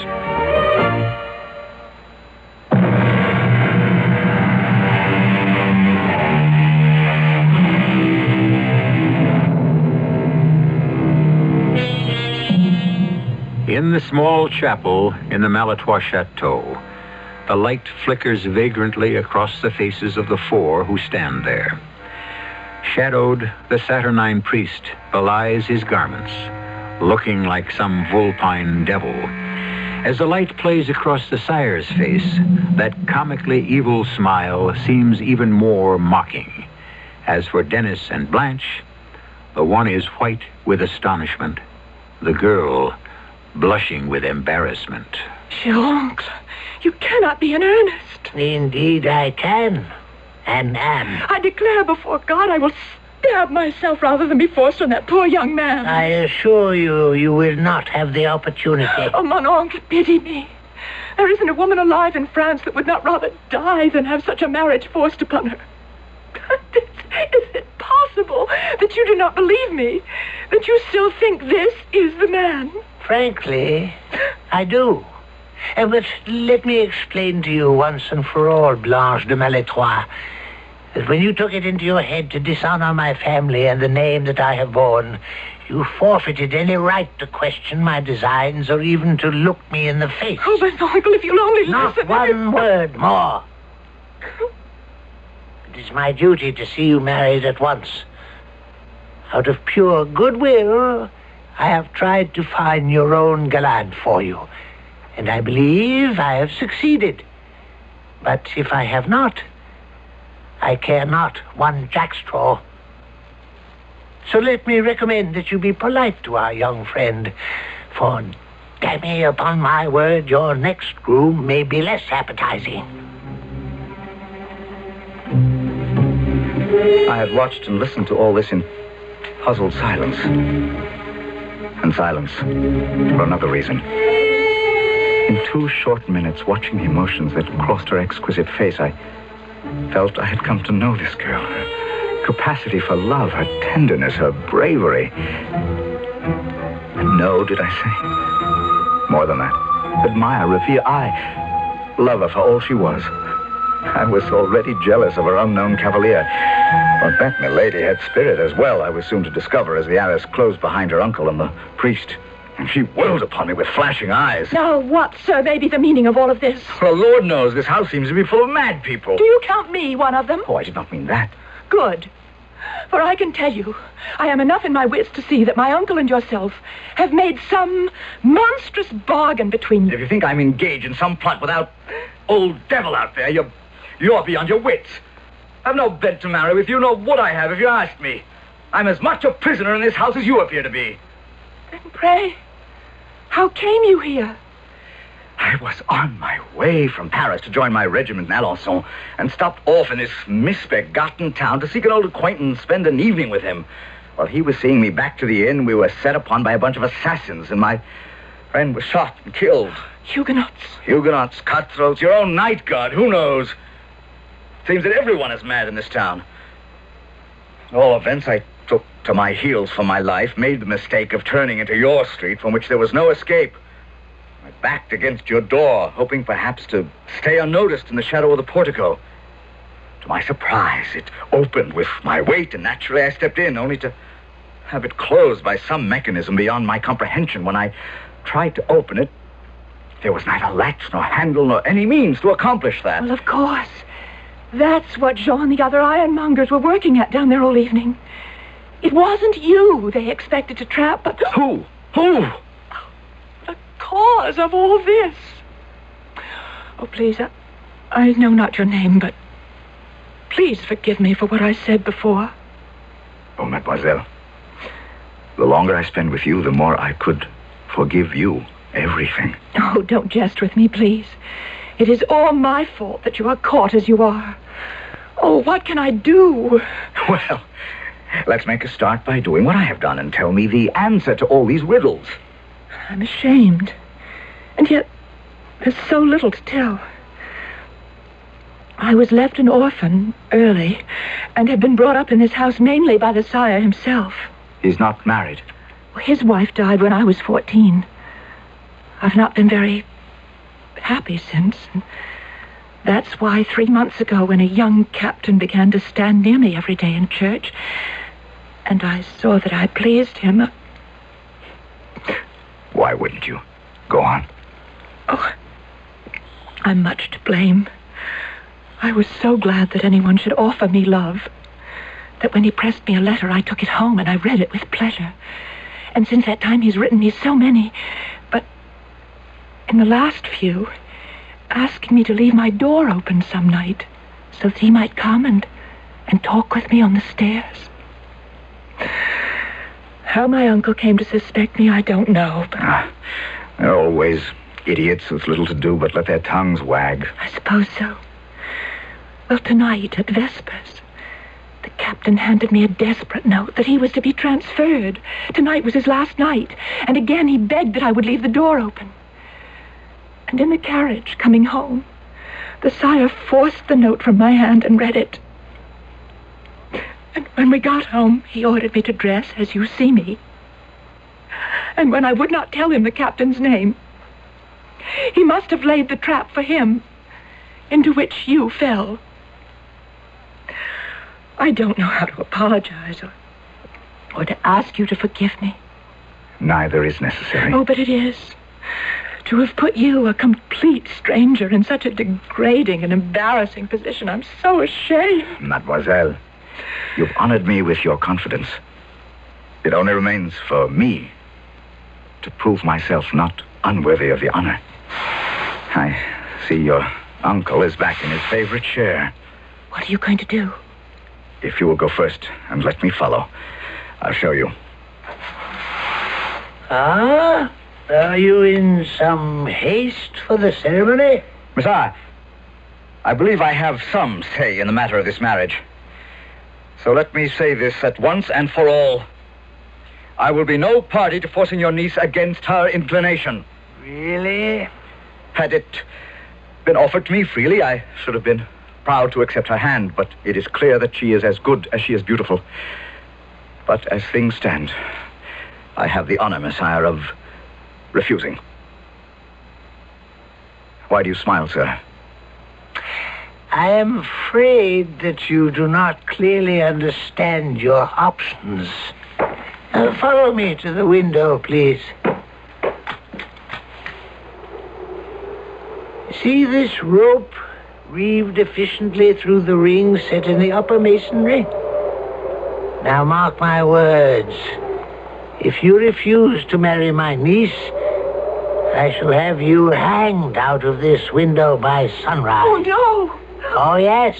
In the small chapel in the Maletroit Chateau, the light flickers vagrantly across the faces of the 4 who stand there. Shadowed, the saturnine priest belies his garments, looking like some vulpine devil. As the light plays across the sire's face, that comically evil smile seems even more mocking. As for Dennis and Blanche, the one is white with astonishment, the girl blushing with embarrassment. Oncle, you cannot be in earnest. Indeed I can, and am. I declare before God I will stab myself rather than be forced on that poor young man. I assure you, you will not have the opportunity. Oh, mon oncle, pity me. There isn't a woman alive in France that would not rather die than have such a marriage forced upon her. Is it possible that you do not believe me? That you still think this is the man? Frankly, I do. But let me explain to you once and for all, Blanche de Maletroit, that when you took it into your head to dishonor my family and the name that I have borne, you forfeited any right to question my designs or even to look me in the face. Oh, but uncle, if you'll only listen... Not one word more. It is my duty to see you married at once. Out of pure goodwill, I have tried to find your own gallant for you, and I believe I have succeeded. But if I have not, I care not one jackstraw. So let me recommend that you be polite to our young friend, for, damme, upon my word, your next groom may be less appetizing. I had watched and listened to all this in puzzled silence. And silence. For another reason. In 2 short minutes, watching the emotions that crossed her exquisite face, I felt I had come to know this girl. Her capacity for love, her tenderness, her bravery. And know, did I say? More than that. Admire, revere, I love her for all she was. I was already jealous of her unknown cavalier. But that milady had spirit as well, I was soon to discover as the arras closed behind her uncle and the priest. And she whirled upon me with flashing eyes. Now, what, sir, may be the meaning of all of this? Well, Lord knows this house seems to be full of mad people. Do you count me one of them? Oh, I did not mean that. Good. For I can tell you, I am enough in my wits to see that my uncle and yourself have made some monstrous bargain between you. If you think I'm engaged in some plot without old devil out there, you're beyond your wits. I've no bed to marry with you, nor would I have if you asked me. I'm as much a prisoner in this house as you appear to be. Then pray, how came you here? I was on my way from Paris to join my regiment in Alençon and stopped off in this misbegotten town to seek an old acquaintance and spend an evening with him. While he was seeing me back to the inn, we were set upon by a bunch of assassins, and my friend was shot and killed. Huguenots. Huguenots, cutthroats, your own night guard, who knows? Seems that everyone is mad in this town. At all events, I took to my heels for my life, made the mistake of turning into your street from which there was no escape. I backed against your door, hoping perhaps to stay unnoticed in the shadow of the portico. To my surprise, it opened with my weight, and naturally I stepped in, only to have it closed by some mechanism beyond my comprehension. When I tried to open it, there was neither latch nor handle nor any means to accomplish that. Well, of course. That's what Jean and the other ironmongers were working at down there all evening. It wasn't you they expected to trap, but... Who? Who? The cause of all this. Oh, please, I know not your name, but please forgive me for what I said before. Oh, mademoiselle, the longer I spend with you, the more I could forgive you everything. Oh, don't jest with me, please. It is all my fault that you are caught as you are. Oh, what can I do? Well, let's make a start by doing what I have done and tell me the answer to all these riddles. I'm ashamed. And yet, there's so little to tell. I was left an orphan early and had been brought up in this house mainly by the sire himself. He's not married? His wife died when I was 14. I've not been very happy since. And that's why 3 months ago, when a young captain began to stand near me every day in church, and I saw that I pleased him... Why wouldn't you? Go on. Oh, I'm much to blame. I was so glad that anyone should offer me love, that when he pressed me a letter, I took it home and I read it with pleasure. And since that time, he's written me so many. But in the last few, asking me to leave my door open some night so that he might come and talk with me on the stairs. How my uncle came to suspect me, I don't know, but... They're always idiots with little to do but let their tongues wag. I suppose so. Well, tonight at Vespers, the captain handed me a desperate note that he was to be transferred. Tonight was his last night, and again he begged that I would leave the door open. And in the carriage, coming home, the sire forced the note from my hand and read it. And when we got home, he ordered me to dress as you see me. And when I would not tell him the captain's name, he must have laid the trap for him, into which you fell. I don't know how to apologize or to ask you to forgive me. Neither is necessary. Oh, but it is. To have put you, a complete stranger, in such a degrading and embarrassing position, I'm so ashamed. Mademoiselle, you've honored me with your confidence. It only remains for me to prove myself not unworthy of the honor. I see your uncle is back in his favorite chair. What are you going to do? If you will go first and let me follow, I'll show you. Ah? Are you in some haste for the ceremony? Messiah, I believe I have some say in the matter of this marriage. So let me say this at once and for all. I will be no party to forcing your niece against her inclination. Really? Had it been offered to me freely, I should have been proud to accept her hand, but it is clear that she is as good as she is beautiful. But as things stand, I have the honor, Messire, of refusing. Why do you smile, sir? I am afraid that you do not clearly understand your options. Follow me to the window, please. See this rope reeved efficiently through the ring set in the upper masonry? Now mark my words. If you refuse to marry my niece, I shall have you hanged out of this window by sunrise. Oh, no! Oh, yes.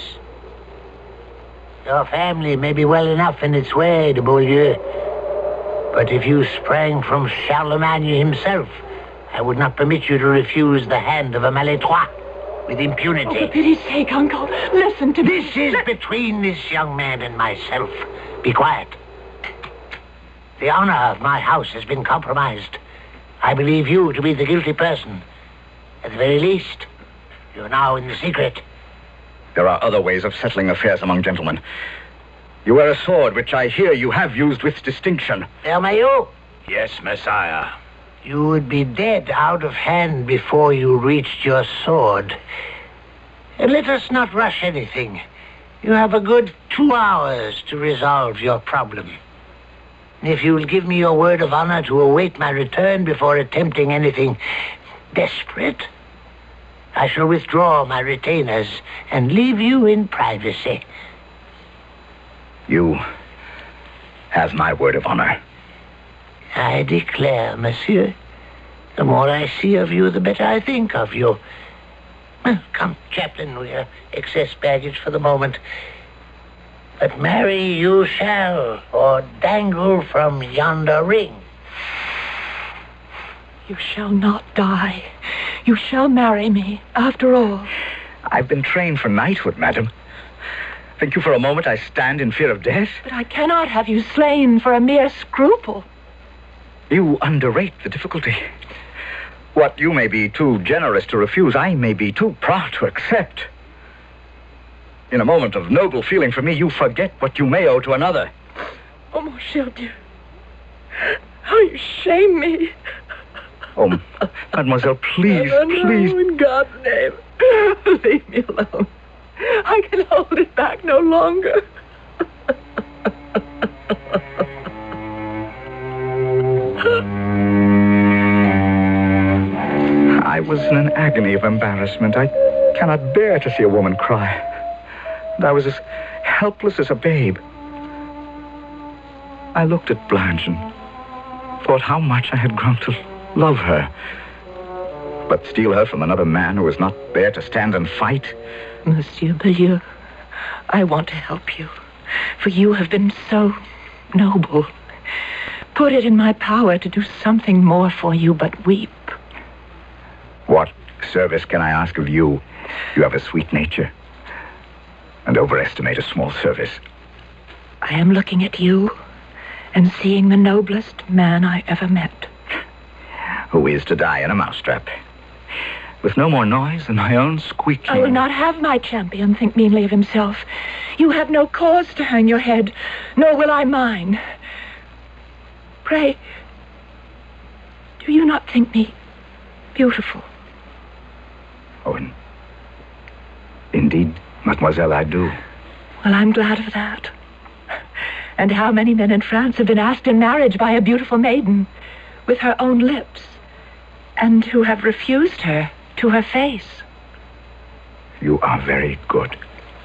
Your family may be well enough in its way, de Beaulieu. But if you sprang from Charlemagne himself, I would not permit you to refuse the hand of a Malétroit with impunity. Oh, for pity's sake, Uncle, listen to me. This is between this young man and myself. Be quiet. The honor of my house has been compromised. I believe you to be the guilty person. At the very least, you're now in the secret. There are other ways of settling affairs among gentlemen. You wear a sword, which I hear you have used with distinction. Hermaillot? Yes, Messiah. You would be dead out of hand before you reached your sword. And let us not rush anything. You have a good 2 hours to resolve your problem. If you will give me your word of honor to await my return before attempting anything desperate, I shall withdraw my retainers and leave you in privacy. You have my word of honor. I declare, monsieur, the more I see of you, the better I think of you. Well, come, Chaplain, we're excess baggage for the moment. But marry you shall, or dangle from yonder ring. You shall not die. You shall marry me, after all. I've been trained for knighthood, madam. Think you for a moment I stand in fear of death? But I cannot have you slain for a mere scruple. You underrate the difficulty. What you may be too generous to refuse, I may be too proud to accept. In a moment of noble feeling for me, you forget what you may owe to another. Oh, mon cher Dieu. How you shame me. Oh, mademoiselle, please, please. No, in God's name. Leave me alone. I can hold it back no longer. I was in an agony of embarrassment. I cannot bear to see a woman cry. And I was as helpless as a babe. I looked at Blanche and thought how much I had grown to love her. But steal her from another man who was not there to stand and fight? Monsieur Beaulieu, I want to help you, for you have been so noble. Put it in my power to do something more for you but weep. What service can I ask of you? You have a sweet nature. And overestimate a small service. I am looking at you and seeing the noblest man I ever met. Who is to die in a mousetrap, with no more noise than my own squeaking. I will not have my champion think meanly of himself. You have no cause to hang your head, nor will I mine. Pray, do you not think me beautiful? Oh, indeed, mademoiselle, I do. Well, I'm glad of that. And how many men in France have been asked in marriage by a beautiful maiden with her own lips, and who have refused her to her face? You are very good.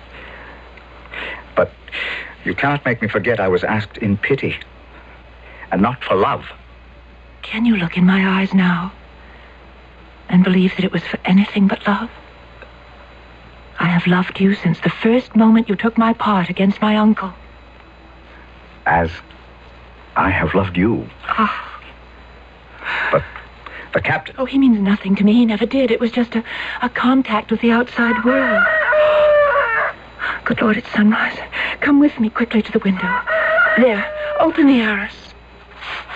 But you cannot make me forget I was asked in pity, and not for love. Can you look in my eyes now and believe that it was for anything but love? I have loved you since the first moment you took my part against my uncle. As I have loved you. Ah. But the captain... Oh, he means nothing to me. He never did. It was just a contact with the outside world. Good Lord, it's sunrise. Come with me quickly to the window. There, open the arras.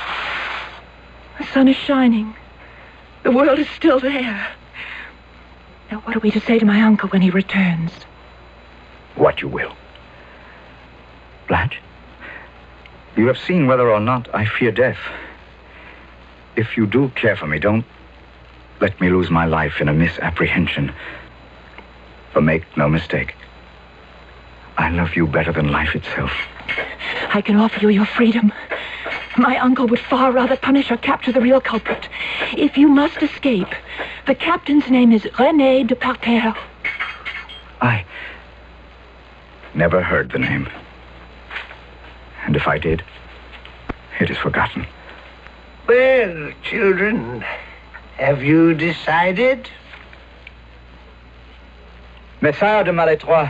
sun is shining. The world is still there. Now, what are we to say to my uncle when he returns? What you will. Blanche, you have seen whether or not I fear death. If you do care for me, don't let me lose my life in a misapprehension. For make no mistake, I love you better than life itself. I can offer you your freedom. My uncle would far rather punish or capture the real culprit. If you must escape, the captain's name is René de Parterre. I never heard the name. And if I did, it is forgotten. Well, children, have you decided? Messire de Malétroit,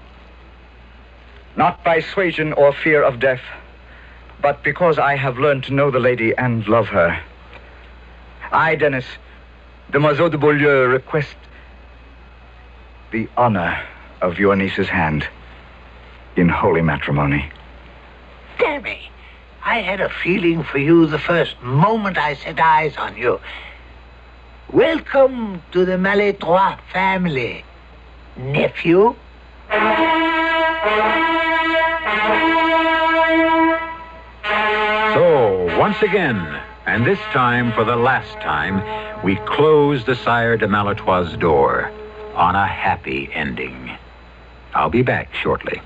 not by suasion or fear of death, but because I have learned to know the lady and love her, I, Dennis, Demoiselle de Beaulieu, request the honor of your niece's hand in holy matrimony. Damn it! I had a feeling for you the first moment I set eyes on you. Welcome to the Malétroit family, nephew. So, once again, and this time for the last time, we close the Sire de Malétroit's door on a happy ending. I'll be back shortly.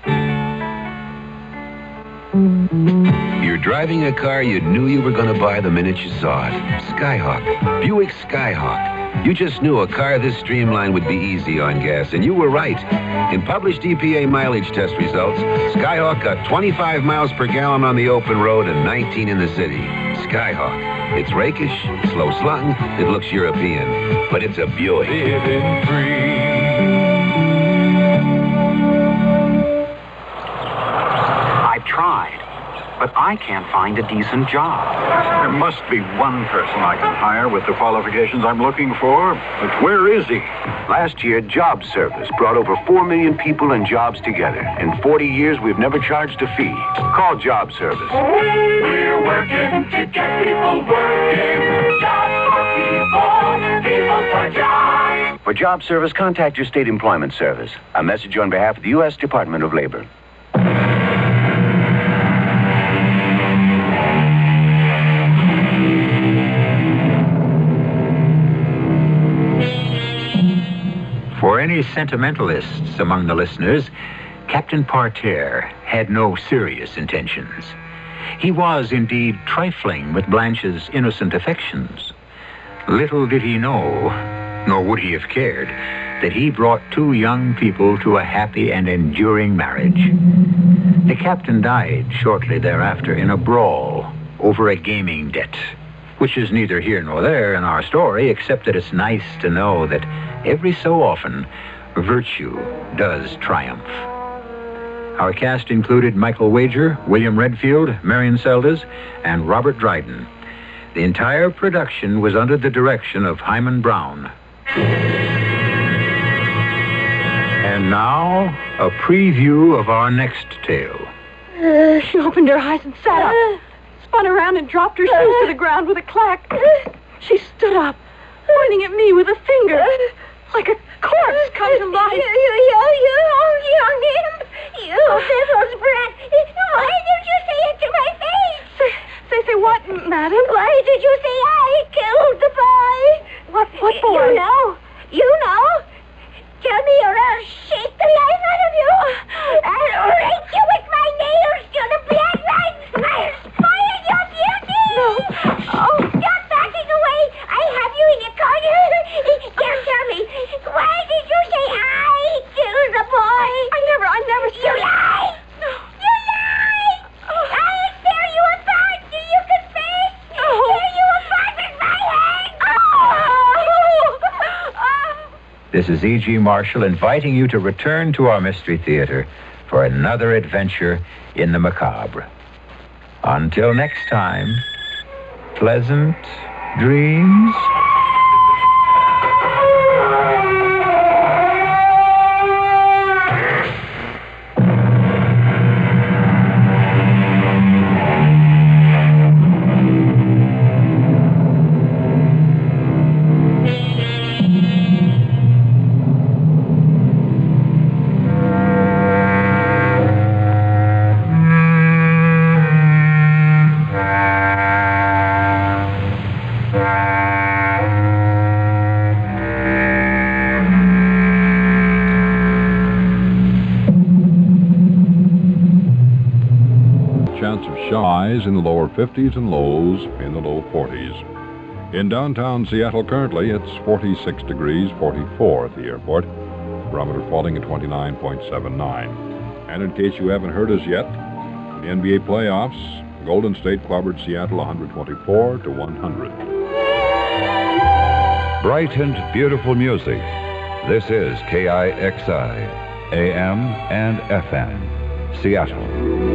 You're driving a car you knew you were going to buy the minute you saw it. Skyhawk. Buick Skyhawk. You just knew a car this streamlined would be easy on gas, and you were right. In published EPA mileage test results, Skyhawk got 25 miles per gallon on the open road and 19 in the city. Skyhawk. It's rakish, slow-slung, it looks European, but it's a Buick. Living free. I've tried, but I can't find a decent job. There must be one person I can hire with the qualifications I'm looking for, but where is he? Last year, Job Service brought over 4 million people and jobs together. In 40 years, we've never charged a fee. Call Job Service. We're working to get people working. Jobs for people, people for jobs. For Job Service, contact your state employment service. A message on behalf of the U.S. Department of Labor. For any sentimentalists among the listeners, Captain Parterre had no serious intentions. He was indeed trifling with Blanche's innocent affections. Little did he know, nor would he have cared, that he brought two young people to a happy and enduring marriage. The captain died shortly thereafter in a brawl over a gaming debt, which is neither here nor there in our story, except that it's nice to know that every so often, virtue does triumph. Our cast included Michael Wager, William Redfield, Marion Seldes, and Robert Dryden. The entire production was under the direction of Hyman Brown. And now, a preview of our next tale. She opened her eyes and sat up, spun around and dropped her shoes to the ground with a clack. She stood up, pointing at me with a finger, like a corpse come to life. You young imp! You devil's brat! Why did you say it to my face? Say what, madam? Why did you say I killed the boy? What boy? You know. Tell me or I'll shake the life out of you. I'll rake you with my nails till the blood runs. I'll spoil your beauty. No. Oh, stop backing away. I have you in a corner. Now tell me, why did you say I killed the boy? I never said... You lie! No. You lie! I'll tear you apart. Do you confess? No. Tear you apart with my hand. This is E.G. Marshall inviting you to return to our Mystery Theater for another adventure in the macabre. Until next time, pleasant dreams. highs in the lower 50s and lows in the low 40s. In downtown Seattle currently, it's 46 degrees, 44 at the airport. Barometer falling at 29.79. And in case you haven't heard us yet, the NBA playoffs, Golden State clobbered Seattle 124-100. Bright and beautiful music. This is KIXI, AM and FM, Seattle.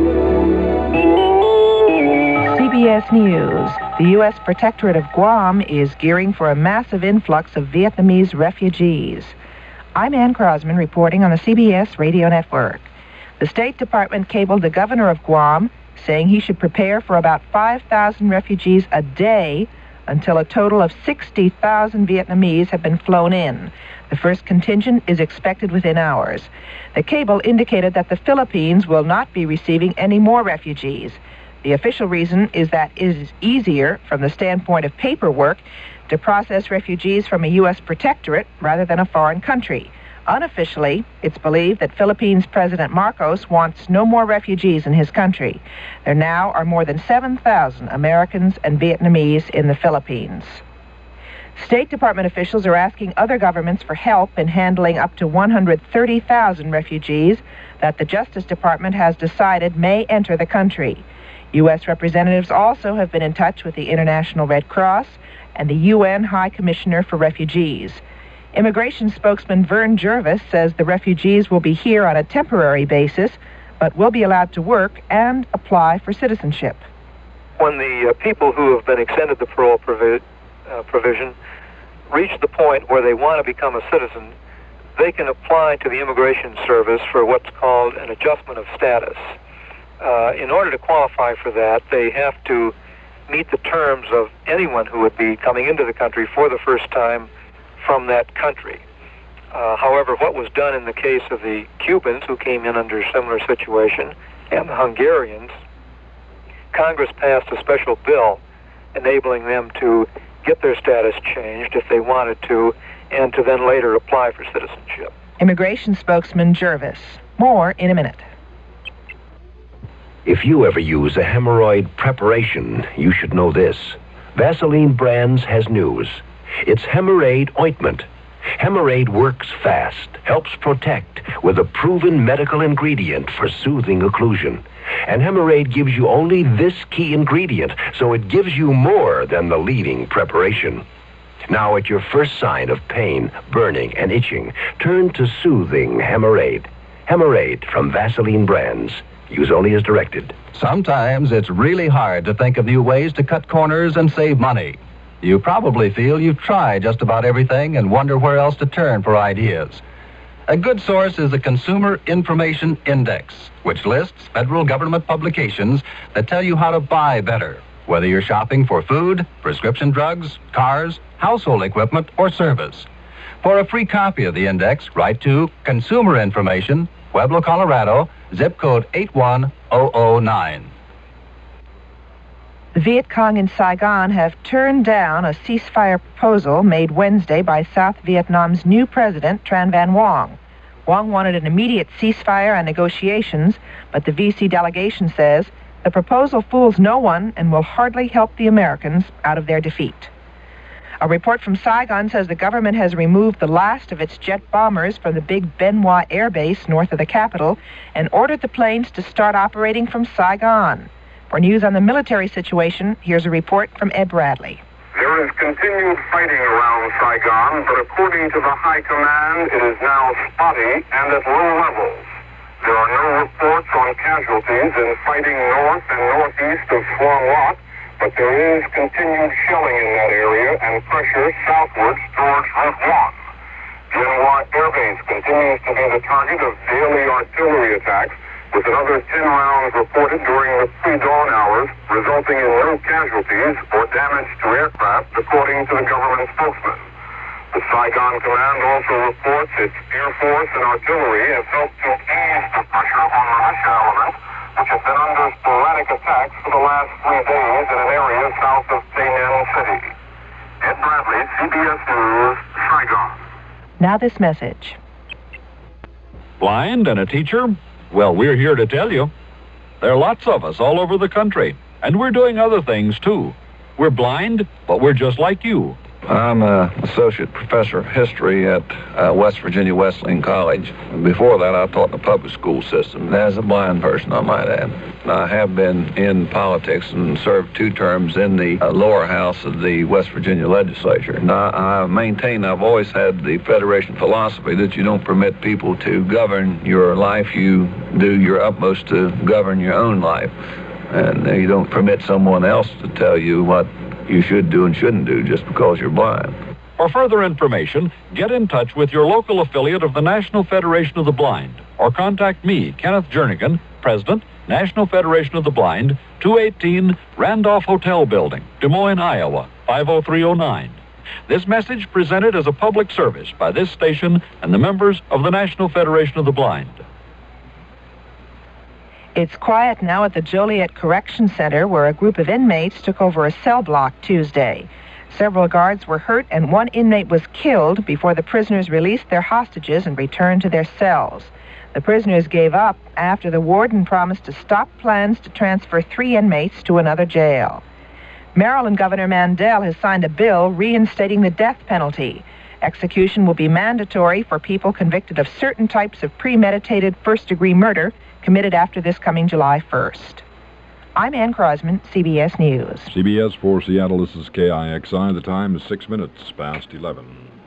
CBS News. The U.S. Protectorate of Guam is gearing for a massive influx of Vietnamese refugees. I'm Ann Crosman reporting on the CBS radio network. The State Department cabled the governor of Guam, saying he should prepare for about 5,000 refugees a day until a total of 60,000 Vietnamese have been flown in. The first contingent is expected within hours. The cable indicated that the Philippines will not be receiving any more refugees. The official reason is that it is easier, from the standpoint of paperwork, to process refugees from a U.S. protectorate rather than a foreign country. Unofficially, it's believed that Philippines President Marcos wants no more refugees in his country. There now are more than 7,000 Americans and Vietnamese in the Philippines. State Department officials are asking other governments for help in handling up to 130,000 refugees that the Justice Department has decided may enter the country. U.S. representatives also have been in touch with the International Red Cross and the UN High Commissioner for Refugees. Immigration spokesman Vern Jervis says the refugees will be here on a temporary basis, but will be allowed to work and apply for citizenship. When the people who have been extended the parole provision reach the point where they want to become a citizen, they can apply to the Immigration Service for what's called an adjustment of status. In order to qualify for that, they have to meet the terms of anyone who would be coming into the country for the first time from that country. However, what was done in the case of the Cubans who came in under a similar situation and the Hungarians, Congress passed a special bill enabling them to get their status changed if they wanted to, and to then later apply for citizenship. Immigration spokesman Jervis. More in a minute. If you ever use a hemorrhoid preparation, you should know this. Vaseline Brands has news. It's Hemorrhoid ointment. Hemorrhoid works fast, helps protect with a proven medical ingredient for soothing occlusion. And Hemorrhoid gives you only this key ingredient, so it gives you more than the leading preparation. Now, at your first sign of pain, burning, and itching, turn to soothing Hemorrhoid. Hemorrhoid from Vaseline Brands. Use only as directed. Sometimes it's really hard to think of new ways to cut corners and save money. You probably feel you've tried just about everything and wonder where else to turn for ideas. A good source is the Consumer Information Index, which lists federal government publications that tell you how to buy better, whether you're shopping for food, prescription drugs, cars, household equipment, or service. For a free copy of the index, write to Consumer Information, Pueblo, Colorado, zip code 81009. The Viet Cong in Saigon have turned down a ceasefire proposal made Wednesday by South Vietnam's new president, Tran Van Quang. Quang wanted an immediate ceasefire and negotiations, but the VC delegation says the proposal fools no one and will hardly help the Americans out of their defeat. A report from Saigon says the government has removed the last of its jet bombers from the big Ben Hoa Air Base north of the capital and ordered the planes to start operating from Saigon. For news on the military situation, here's a report from Ed Bradley. There is continued fighting around Saigon, but according to the High Command, it is now spotty and at low levels. There are no reports on casualties in fighting north and northeast of Suan Lot, but there is continued shelling in that area and pressure southwards towards Route 1. Bien Hoa Air Base continues to be the target of daily artillery attacks, with another 10 rounds reported during the pre-dawn hours, resulting in no casualties or damage to aircraft, according to the government spokesman. The Saigon Command also reports its Air Force and artillery have helped to ease the pressure on militia elements, which have been under sporadic attacks for the last 3 days in an area south of Tainan City. Ed Bradley, CBS News, Saigon. Now this message. Blind and a teacher? Well, we're here to tell you. There are lots of us all over the country, and we're doing other things, too. We're blind, but we're just like you. I'm an associate professor of history at West Virginia Wesleyan College. Before that, I taught in the public school system as a blind person, I might add. I have been in politics and served 2 terms in the lower house of the West Virginia legislature. And I maintain I've always had the Federation philosophy that you don't permit people to govern your life. You do your utmost to govern your own life. And you don't permit someone else to tell you what you should do and shouldn't do just because you're blind. For further information, get in touch with your local affiliate of the National Federation of the Blind, or contact me, Kenneth Jernigan, President, National Federation of the Blind, 218 Randolph Hotel Building, Des Moines, Iowa, 50309. This message presented as a public service by this station and the members of the National Federation of the Blind. It's quiet now at the Joliet Correction Center, where a group of inmates took over a cell block Tuesday. Several guards were hurt and 1 inmate was killed before the prisoners released their hostages and returned to their cells. The prisoners gave up after the warden promised to stop plans to transfer 3 inmates to another jail. Maryland Governor Mandel has signed a bill reinstating the death penalty. Execution will be mandatory for people convicted of certain types of premeditated first-degree murder committed after this coming July 1st. I'm Ann Crosman, CBS News. CBS for Seattle, this is KIXI. The time is 6 minutes past 11.